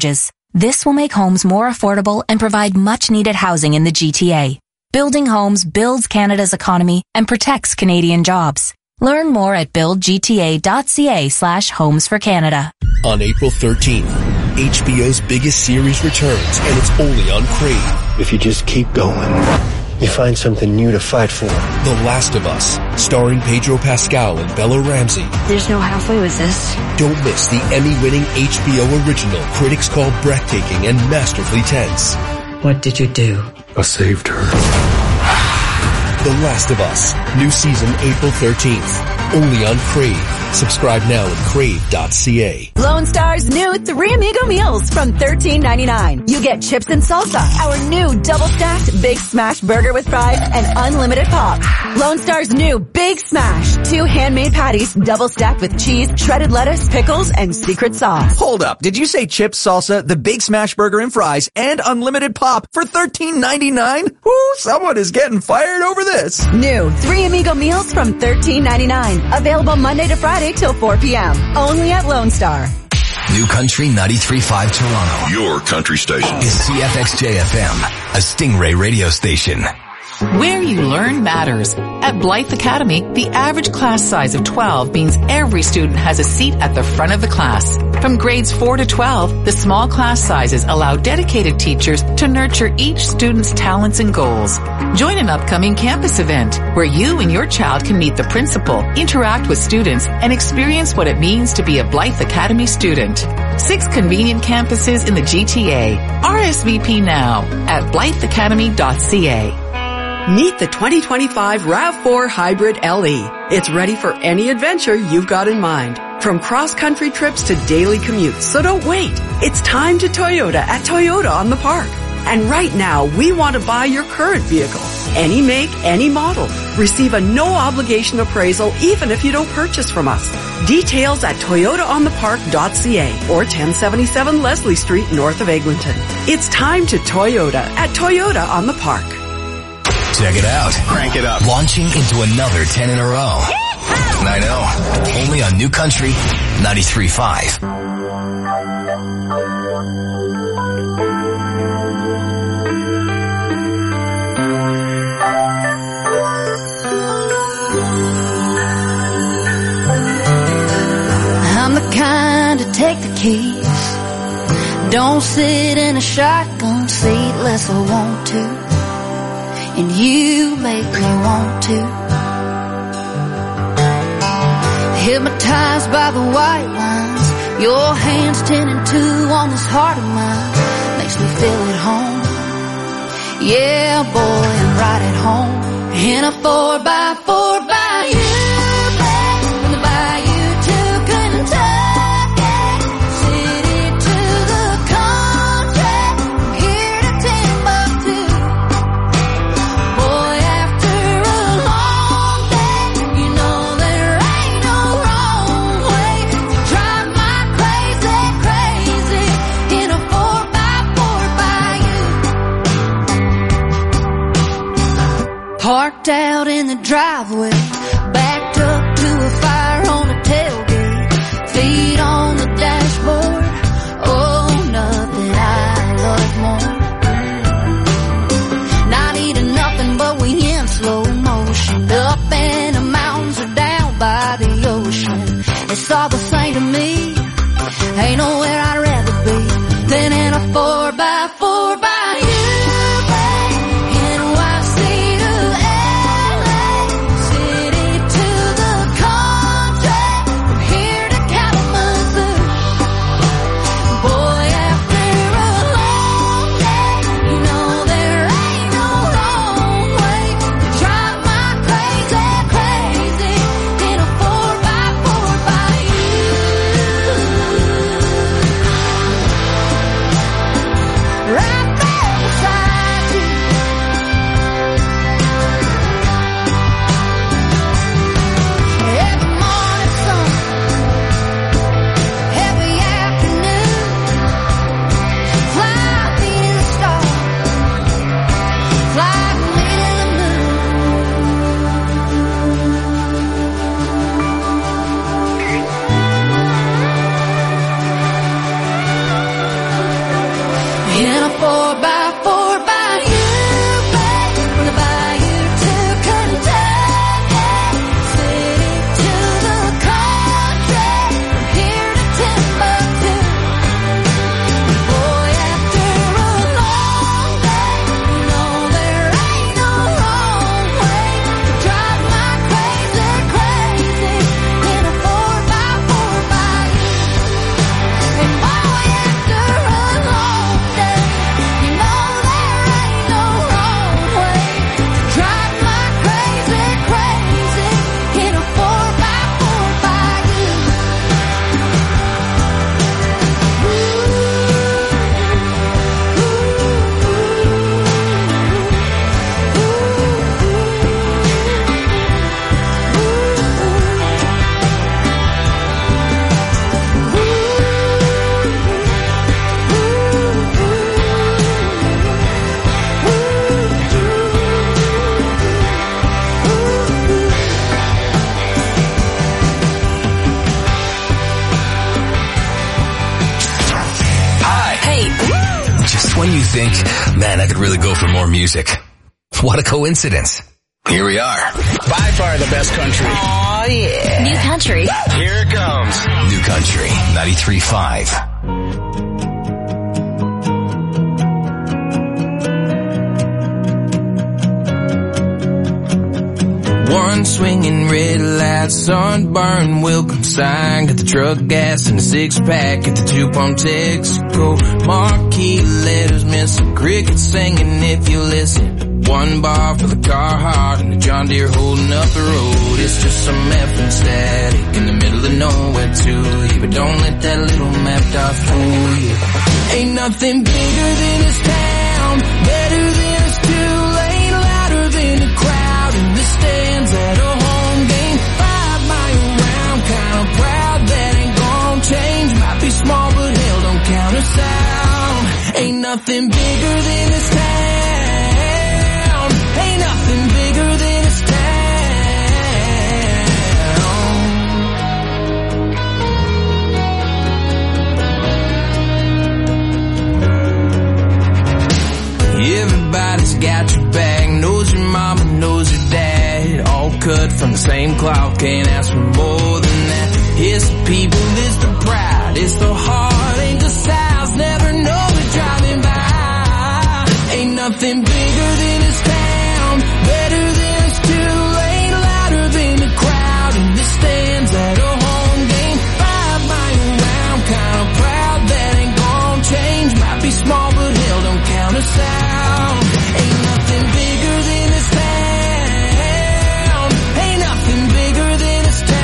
S10: This will make homes more affordable and provide much-needed housing in the G T A. Building homes builds Canada's economy and protects Canadian jobs. Learn more at buildgta.ca slash homes for Canada.
S11: On April thirteenth, H B O's biggest series returns, and it's only on Crave.
S13: If you just keep going, you find something new to fight for.
S11: The Last of Us, starring Pedro Pascal and Bella Ramsey.
S14: There's no halfway with this.
S11: Don't miss the Emmy-winning H B O original critics call breathtaking and masterfully tense.
S14: What did you do?
S13: I saved her.
S11: The Last of Us, new season April thirteenth. Only on Crave. Subscribe now at crave dot c a.
S15: Lone Star's new Three Amigo meals from thirteen ninety-nine. You get chips and salsa, our new double-stacked Big Smash burger with fries, and unlimited pop. Lone Star's new Big Smash, two handmade patties, double-stacked with cheese, shredded lettuce, pickles, and secret sauce.
S16: Hold up. Did you say chips, salsa, the Big Smash burger and fries, and unlimited pop for thirteen ninety-nine? Whoo, someone is getting fired over this.
S15: New Three Amigo meals from thirteen ninety-nine. Available Monday to Friday till four p.m. Only at Lone Star.
S3: New Country ninety-three point five Toronto.
S26: Your country station
S3: is C F X J F M, a Stingray radio station.
S25: Where you learn matters. At Blythe Academy, the average class size of twelve means every student has a seat at the front of the class. From grades four to twelve, the small class sizes allow dedicated teachers to nurture each student's talents and goals. Join an upcoming campus event where you and your child can meet the principal, interact with students, and experience what it means to be a Blythe Academy student. Six convenient campuses in the G T A. R S V P now at blythe academy dot c a.
S17: Meet the twenty twenty-five RAV four Hybrid L E. It's ready for any adventure you've got in mind. From cross-country trips to daily commutes, so don't wait. It's time to Toyota at Toyota on the Park. And right now, we want to buy your current vehicle. Any make, any model. Receive a no-obligation appraisal even if you don't purchase from us. Details at toyota on the park dot c a or ten seventy-seven Leslie Street north of Eglinton. It's time to Toyota at Toyota on the Park.
S3: Check it out.
S26: Crank it up.
S3: Launching into another ten in a row. I know. Only on New Country ninety-three point five.
S27: I'm the kind to take the keys. Don't sit in a shotgun seat unless I want to. And you make me want to. Hypnotized by the white lines, your hands ten and two on this heart of mine makes me feel at home. Yeah, boy, I'm right at home in a four by four by you, babe, from the bayou to Kentucky, city to the country, from here to Timbuktu. Boy, after a long day, you know there ain't no wrong way to drive my crazy, crazy in a four by four by you. Parked out in the driveway, backed up to a fire on a tailgate, feet on the dashboard. Oh, nothing I love more. Not eating nothing, but we in slow motion, up in the mountains or down by the ocean. It's all the same to me. Ain't nowhere I'd rather be than in a four by four by you.
S3: think, man, I could really go for more music. What a coincidence. Here we are.
S2: By far the best country.
S4: Oh, yeah. New country.
S2: Here it comes.
S3: New Country ninety-three point five.
S18: One swinging red light, sunburn, welcome sign. Got the truck gas and the six pack at the two pump Texaco. Marquee letters, missing crickets singing if you listen. One bar for the Carhartt and the John Deere holding up the road. It's just some effing static in the middle of nowhere to you. But don't let that little map dot fool you. Ain't nothing bigger than this town, better than this two-lane, louder than the crowd in the stands at a home game. Five mile round, kinda proud that ain't gonna change. Might be small but hell don't count us out. Ain't nothing bigger than this town. Ain't nothing bigger than this town. Everybody's got your back, knows your mama, knows your dad. All cut from the same cloth, can't ask for more than that. It's the people, it's the pride, it's the heart, ain't the size, never know it driving by. Ain't nothing bigger than this town, better than this two-lane, louder than the crowd in the stands at a home game. Five mile round, kinda proud that ain't gonna change. Might be small but hell don't count us out. Ain't nothing bigger than this town. Ain't nothing bigger than this town.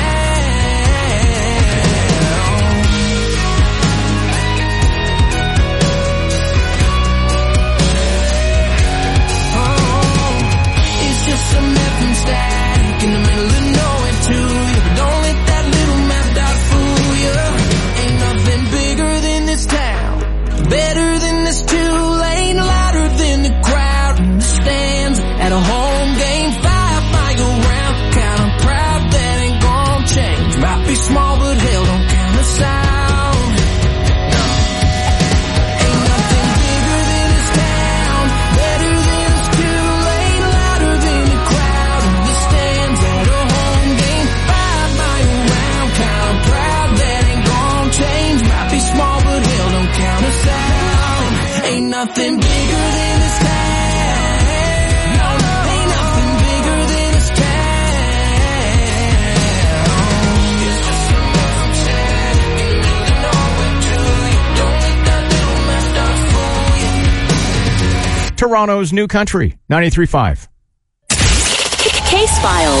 S18: Some effing static in the middle of nowhere to you. But don't let that little map dot fool you. Ain't nothing bigger than this town, better than this two-lane, louder than the crowd in the stands at a home game. Five mile round, kinda proud that ain't gonna change. Might be small but hell don't count us out. No. Ain't nothing bigger than this town, better than this two-lane, louder than the crowd in the stands at a home game. Five mile round, kinda proud that ain't gonna change. Might be small but hell don't count us out. Ain't nothing bigger than this town. No, ain't nothing bigger than this town. It's just a map static in the middle of nowhere to you. Don't let that little map dot fool you.
S7: Toronto's New Country ninety-three point five.
S15: Case Files.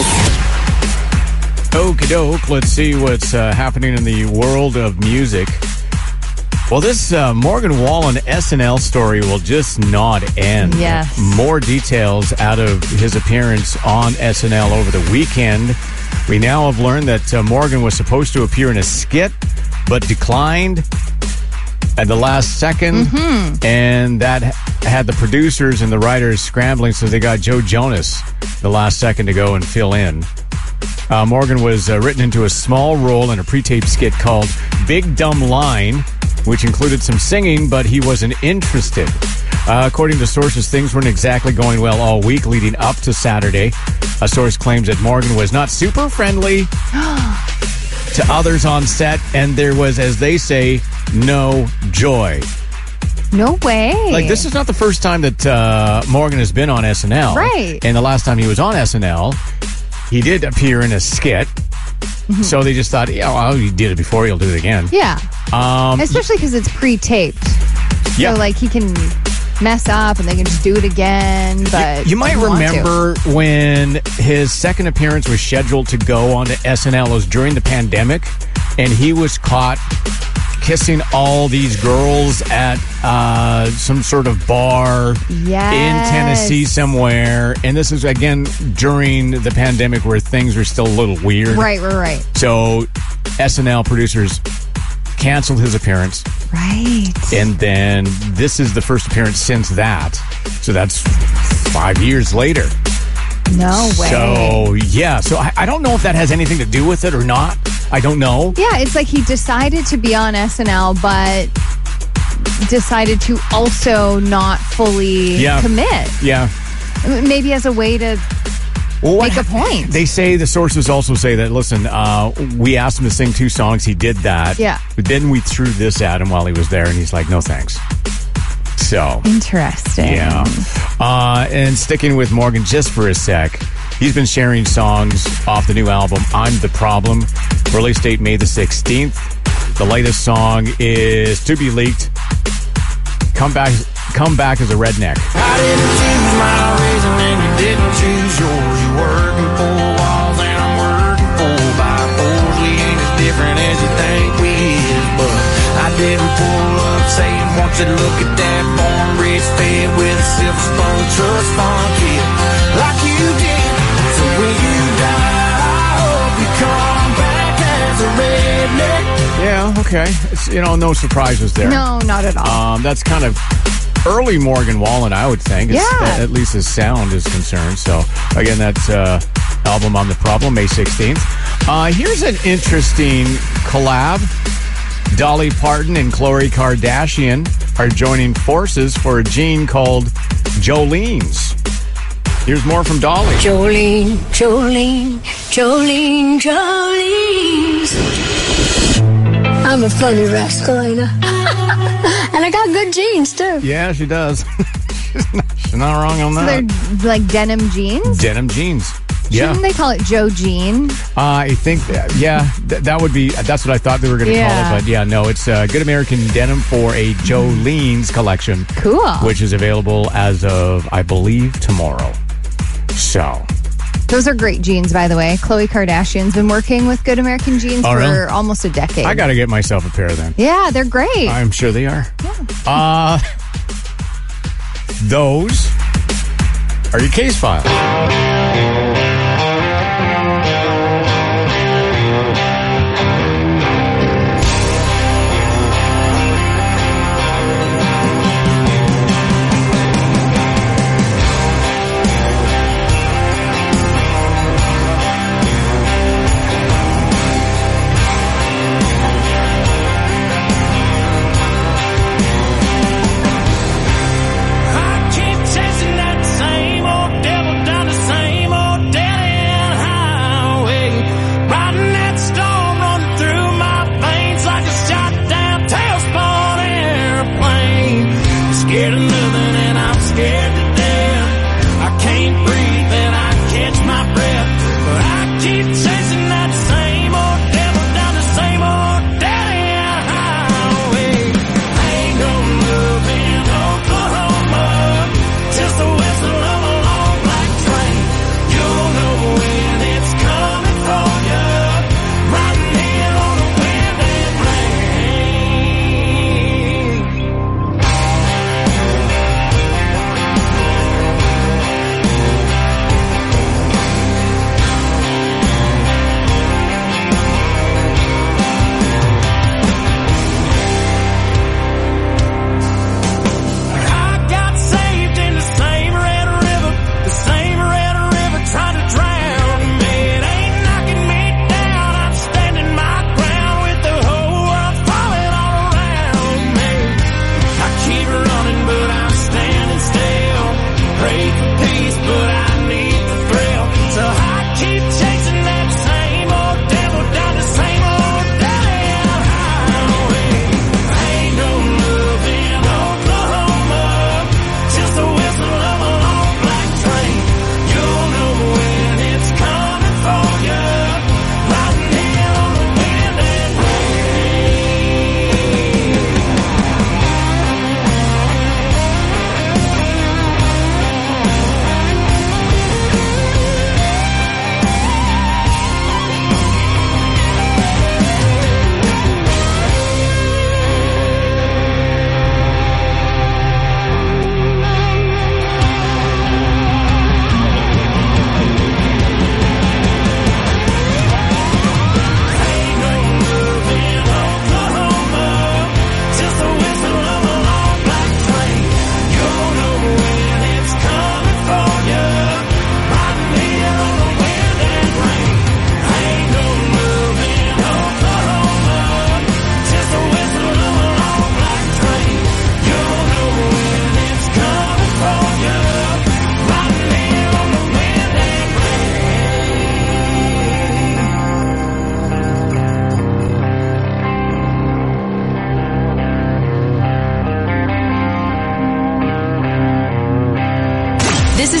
S7: Okie doke. Let's see what's uh, happening in the world of music. Well, this uh, Morgan Wallen S N L story will just not end.
S8: Yes.
S7: More details out of his appearance on S N L over the weekend. We now have learned that uh, Morgan was supposed to appear in a skit, but declined at the last second.
S8: Mm-hmm.
S7: And that had the producers and the writers scrambling, so they got Joe Jonas the last second to go and fill in. Uh, Morgan was uh, written into a small role in a pre-taped skit called Big Dumb Line, which included some singing, but he wasn't interested. Uh, according to sources, things weren't exactly going well all week leading up to Saturday. A source claims that Morgan was not super friendly to others on set, and there was, as they say, no joy.
S8: No way.
S7: Like, this is not the first time that uh, Morgan has been on S N L.
S8: Right.
S7: And the last time he was on S N L, he did appear in a skit. Mm-hmm. So they just thought, yeah, well, he did it before, he'll do it again.
S8: Yeah.
S7: Um,
S8: Especially because it's pre-taped.
S7: Yeah.
S8: So, like, he can mess up and they can just do it again, but
S7: you, you might
S8: don't want
S7: remember
S8: to.
S7: when his second appearance was scheduled to go on to S N L. It was during the pandemic, and he was caught kissing all these girls at uh, some sort of bar
S8: yes.
S7: in Tennessee somewhere. And this is, again, during the pandemic where things were still a little weird.
S8: Right, right, right.
S7: So S N L producers canceled his appearance.
S8: Right.
S7: And then this is the first appearance since that. So that's five years later.
S8: No way.
S7: So, yeah. So I, I don't know if that has anything to do with it or not. I don't know.
S8: Yeah, it's like he decided to be on S N L, but decided to also not fully
S7: Yeah.
S8: commit.
S7: Yeah.
S8: Maybe as a way to
S7: Well,
S8: make a point.
S7: They say, the sources also say that, listen, uh, we asked him to sing two songs. He did that.
S8: Yeah.
S7: But then we threw this at him while he was there, and he's like, no thanks. So.
S8: Interesting.
S7: Yeah. Uh, and sticking with Morgan just for a sec, he's been sharing songs off the new album, I'm the Problem. Release date May the sixteenth. The latest song is to be leaked. Come back, come back as a redneck.
S18: I didn't choose my reason and you didn't choose yours. You're working four walls and I'm working four by fours. We ain't as different as you think we is, but I didn't pull up saying, won't you look at that born rich fed with a silver spoon trust fund kid like you did. So when you die, I hope you come back as a redneck.
S7: Yeah, okay. It's, you know, no surprises there.
S8: No, not at all.
S7: Um, that's kind of early Morgan Wallen, I would think. It's,
S8: Yeah.
S7: At least his sound is concerned. So, again, that's uh, album On the Problem, May sixteenth. Uh, here's an interesting collab. Dolly Parton and Khloe Kardashian are joining forces for a gene called Jolene's. Here's more from Dolly.
S27: Jolene, Jolene, Jolene, Jolene's. I'm a funny rascal, ain't I? And I got good genes, too.
S7: Yeah, she does. she's, not, she's not wrong on
S8: So
S7: that.
S8: they're like denim jeans?
S7: Denim jeans. Yeah.
S8: Shouldn't they call it Joe Jean?
S7: Uh, I think, that, yeah, th- that would be, that's what I thought they were going to
S8: Yeah.
S7: call it. But yeah, no, it's uh, Good American Denim for a Jolene's collection.
S8: Cool.
S7: Which is available as of, I believe, tomorrow. So.
S8: Those are great jeans, by the way. Khloe Kardashian's been working with Good American Jeans
S7: Oh,
S8: for
S7: really?
S8: almost a decade.
S7: I got to get myself a pair of them.
S8: Yeah, they're great.
S7: I'm sure they are. Uh, those are your case files.
S18: I keep chasing that same old devil down the same old dead-end highway. Riding that storm running through my veins like a shot down tailspin airplane. I'm scared of nothing and I'm scared to death. I can't breathe and I catch my breath. But I keep chasing that same old devil down the same old dead-end highway. Ain't no love in Oklahoma, just the whistle of a long black train. You'll know when it's coming for you, riding in on the wind and rain.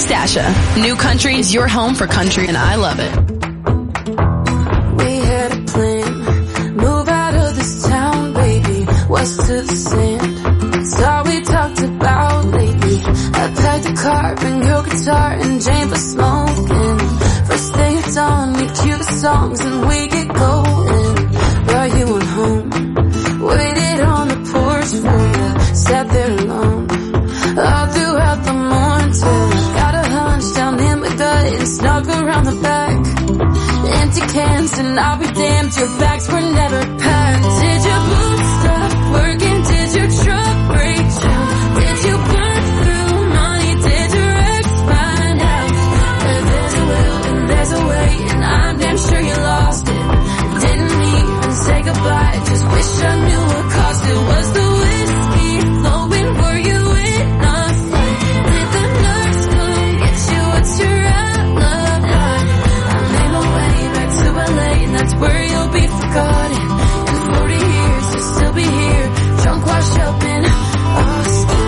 S4: Stasha. New Country is your home for country, and I love it.
S27: We had a plan, move out of this town, baby, west to the sand. It's all we talked about lately. I packed a car, bring your guitar, and Jane for smoking. First thing at dawn, we cue the songs and we get going. Brought you on home, waited on the porch for you, sat there alone all throughout the morning till I got a hunch down in my gut and snuck around the back. Empty cans and I'll be damned, your bags were never packed. Did your boots stop working? Did your truck break down? Did you burn through money? Did your ex find out? But there's a will and there's a way, and I'm damn sure you lost it. Didn't even say goodbye, just wish I knew what caused it. Was the whiskey flowing? Were you in a fight? Did the nurse come get you? What's your outlook like? I made my way back to L A, and that's where you'll be forgotten. In forty years you'll still be here, drunk, washed up in Austin.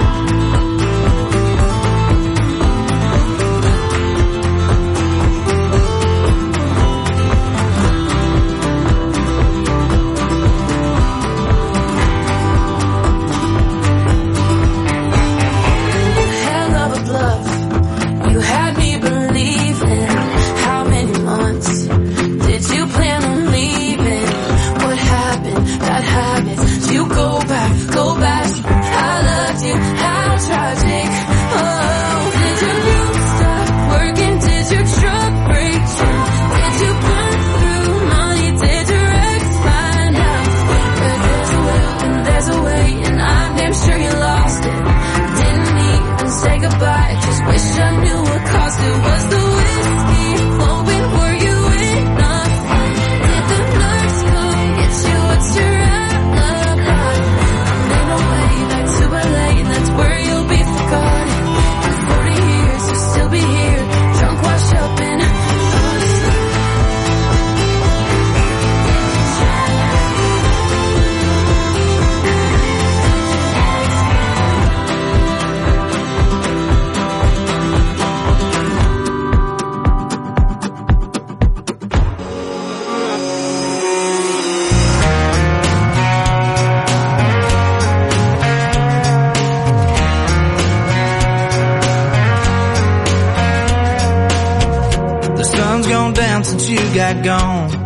S18: Gone.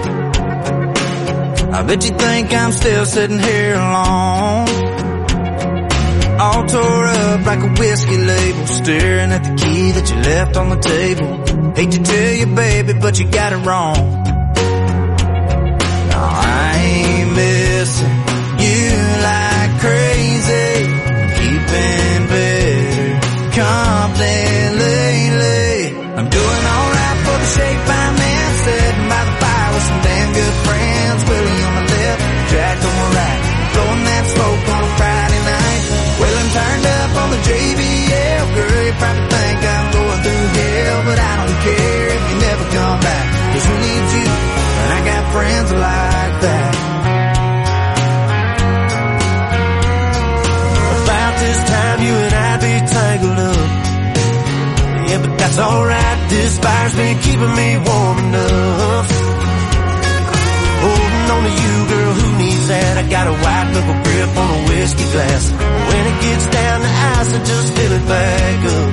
S18: I bet you think I'm still sitting here alone, all tore up like a whiskey label, staring at the key that you left on the table. Hate to tell you, baby, but you got it wrong. No, I ain't missing you like crazy, keeping better company lately. I'm doing alright for the shape I'm in, sitting by the fire with some damn good friends. Willie on my left, Jack on my right, blowing that smoke on a Friday night. Well, I'm turned up on the J B L. Girl, you probably think I'm going through hell, but I don't care if you never come back, 'cause who needs you when I got friends like that? About this time you and I be tangled up, yeah, but that's alright. This fire's been keeping me warm enough. Holding on to you, girl, who needs that? I got a white knuckle grip on a whiskey glass. When it gets down to ice, I just fill it back up.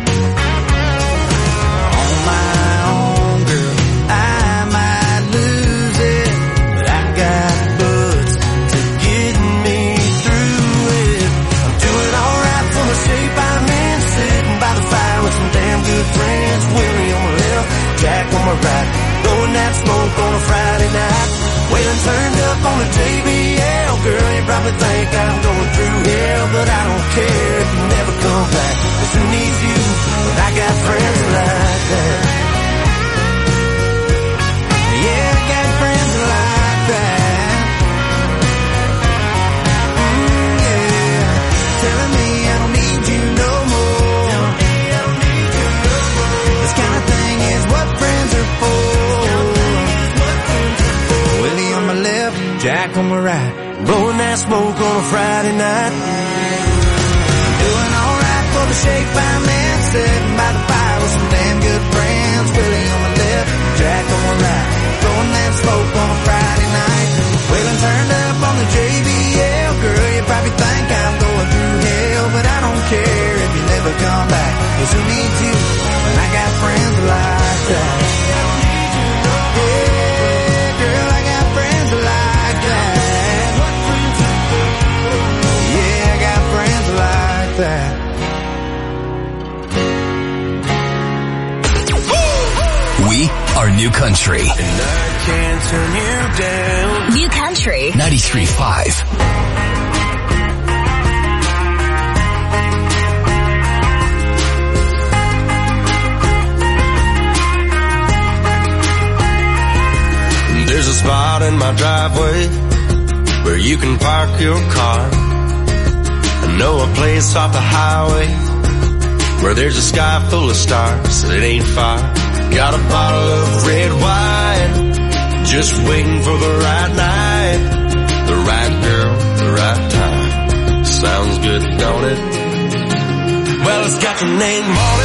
S18: On my own, girl, I might lose it, but I got butts to get me through it. I'm doing alright for the shape I'm in, sitting by the fire with some damn good friends. Willie on my left, Jack on my right, blowing that smoke on a Friday night. Wailing turned up on a J B L. Girl, you probably think I'm going through hell, but I don't care if you never come back, 'cause who needs you when I got friends like that? Yeah, I got friends like that. Mm, yeah, telling me I don't need you no more. This kind of thing is what friends are for. Willie on my left, Jack on my right, blowing that smoke on a Friday night. Doing alright for the shape I'm in, sitting by the fire one man spoke on a Friday night. Waylon turned up on the J B L. Girl, you probably think I'm going through hell, but I don't care if you never come back. 'Cause who needs you when I got friends like that? Yeah, girl, I got friends like that. Yeah, I got friends like that.
S3: We are New Country.
S18: And I can't turn you down.
S10: New Country.
S3: ninety-three point five.
S18: There's a spot in my driveway where you can park your car. I know a place off the highway where there's a sky full of stars and it ain't far. Got a bottle of red wine, just waiting for the right night, the right girl, the right time. Sounds good, don't it? Well, it's got your name on it.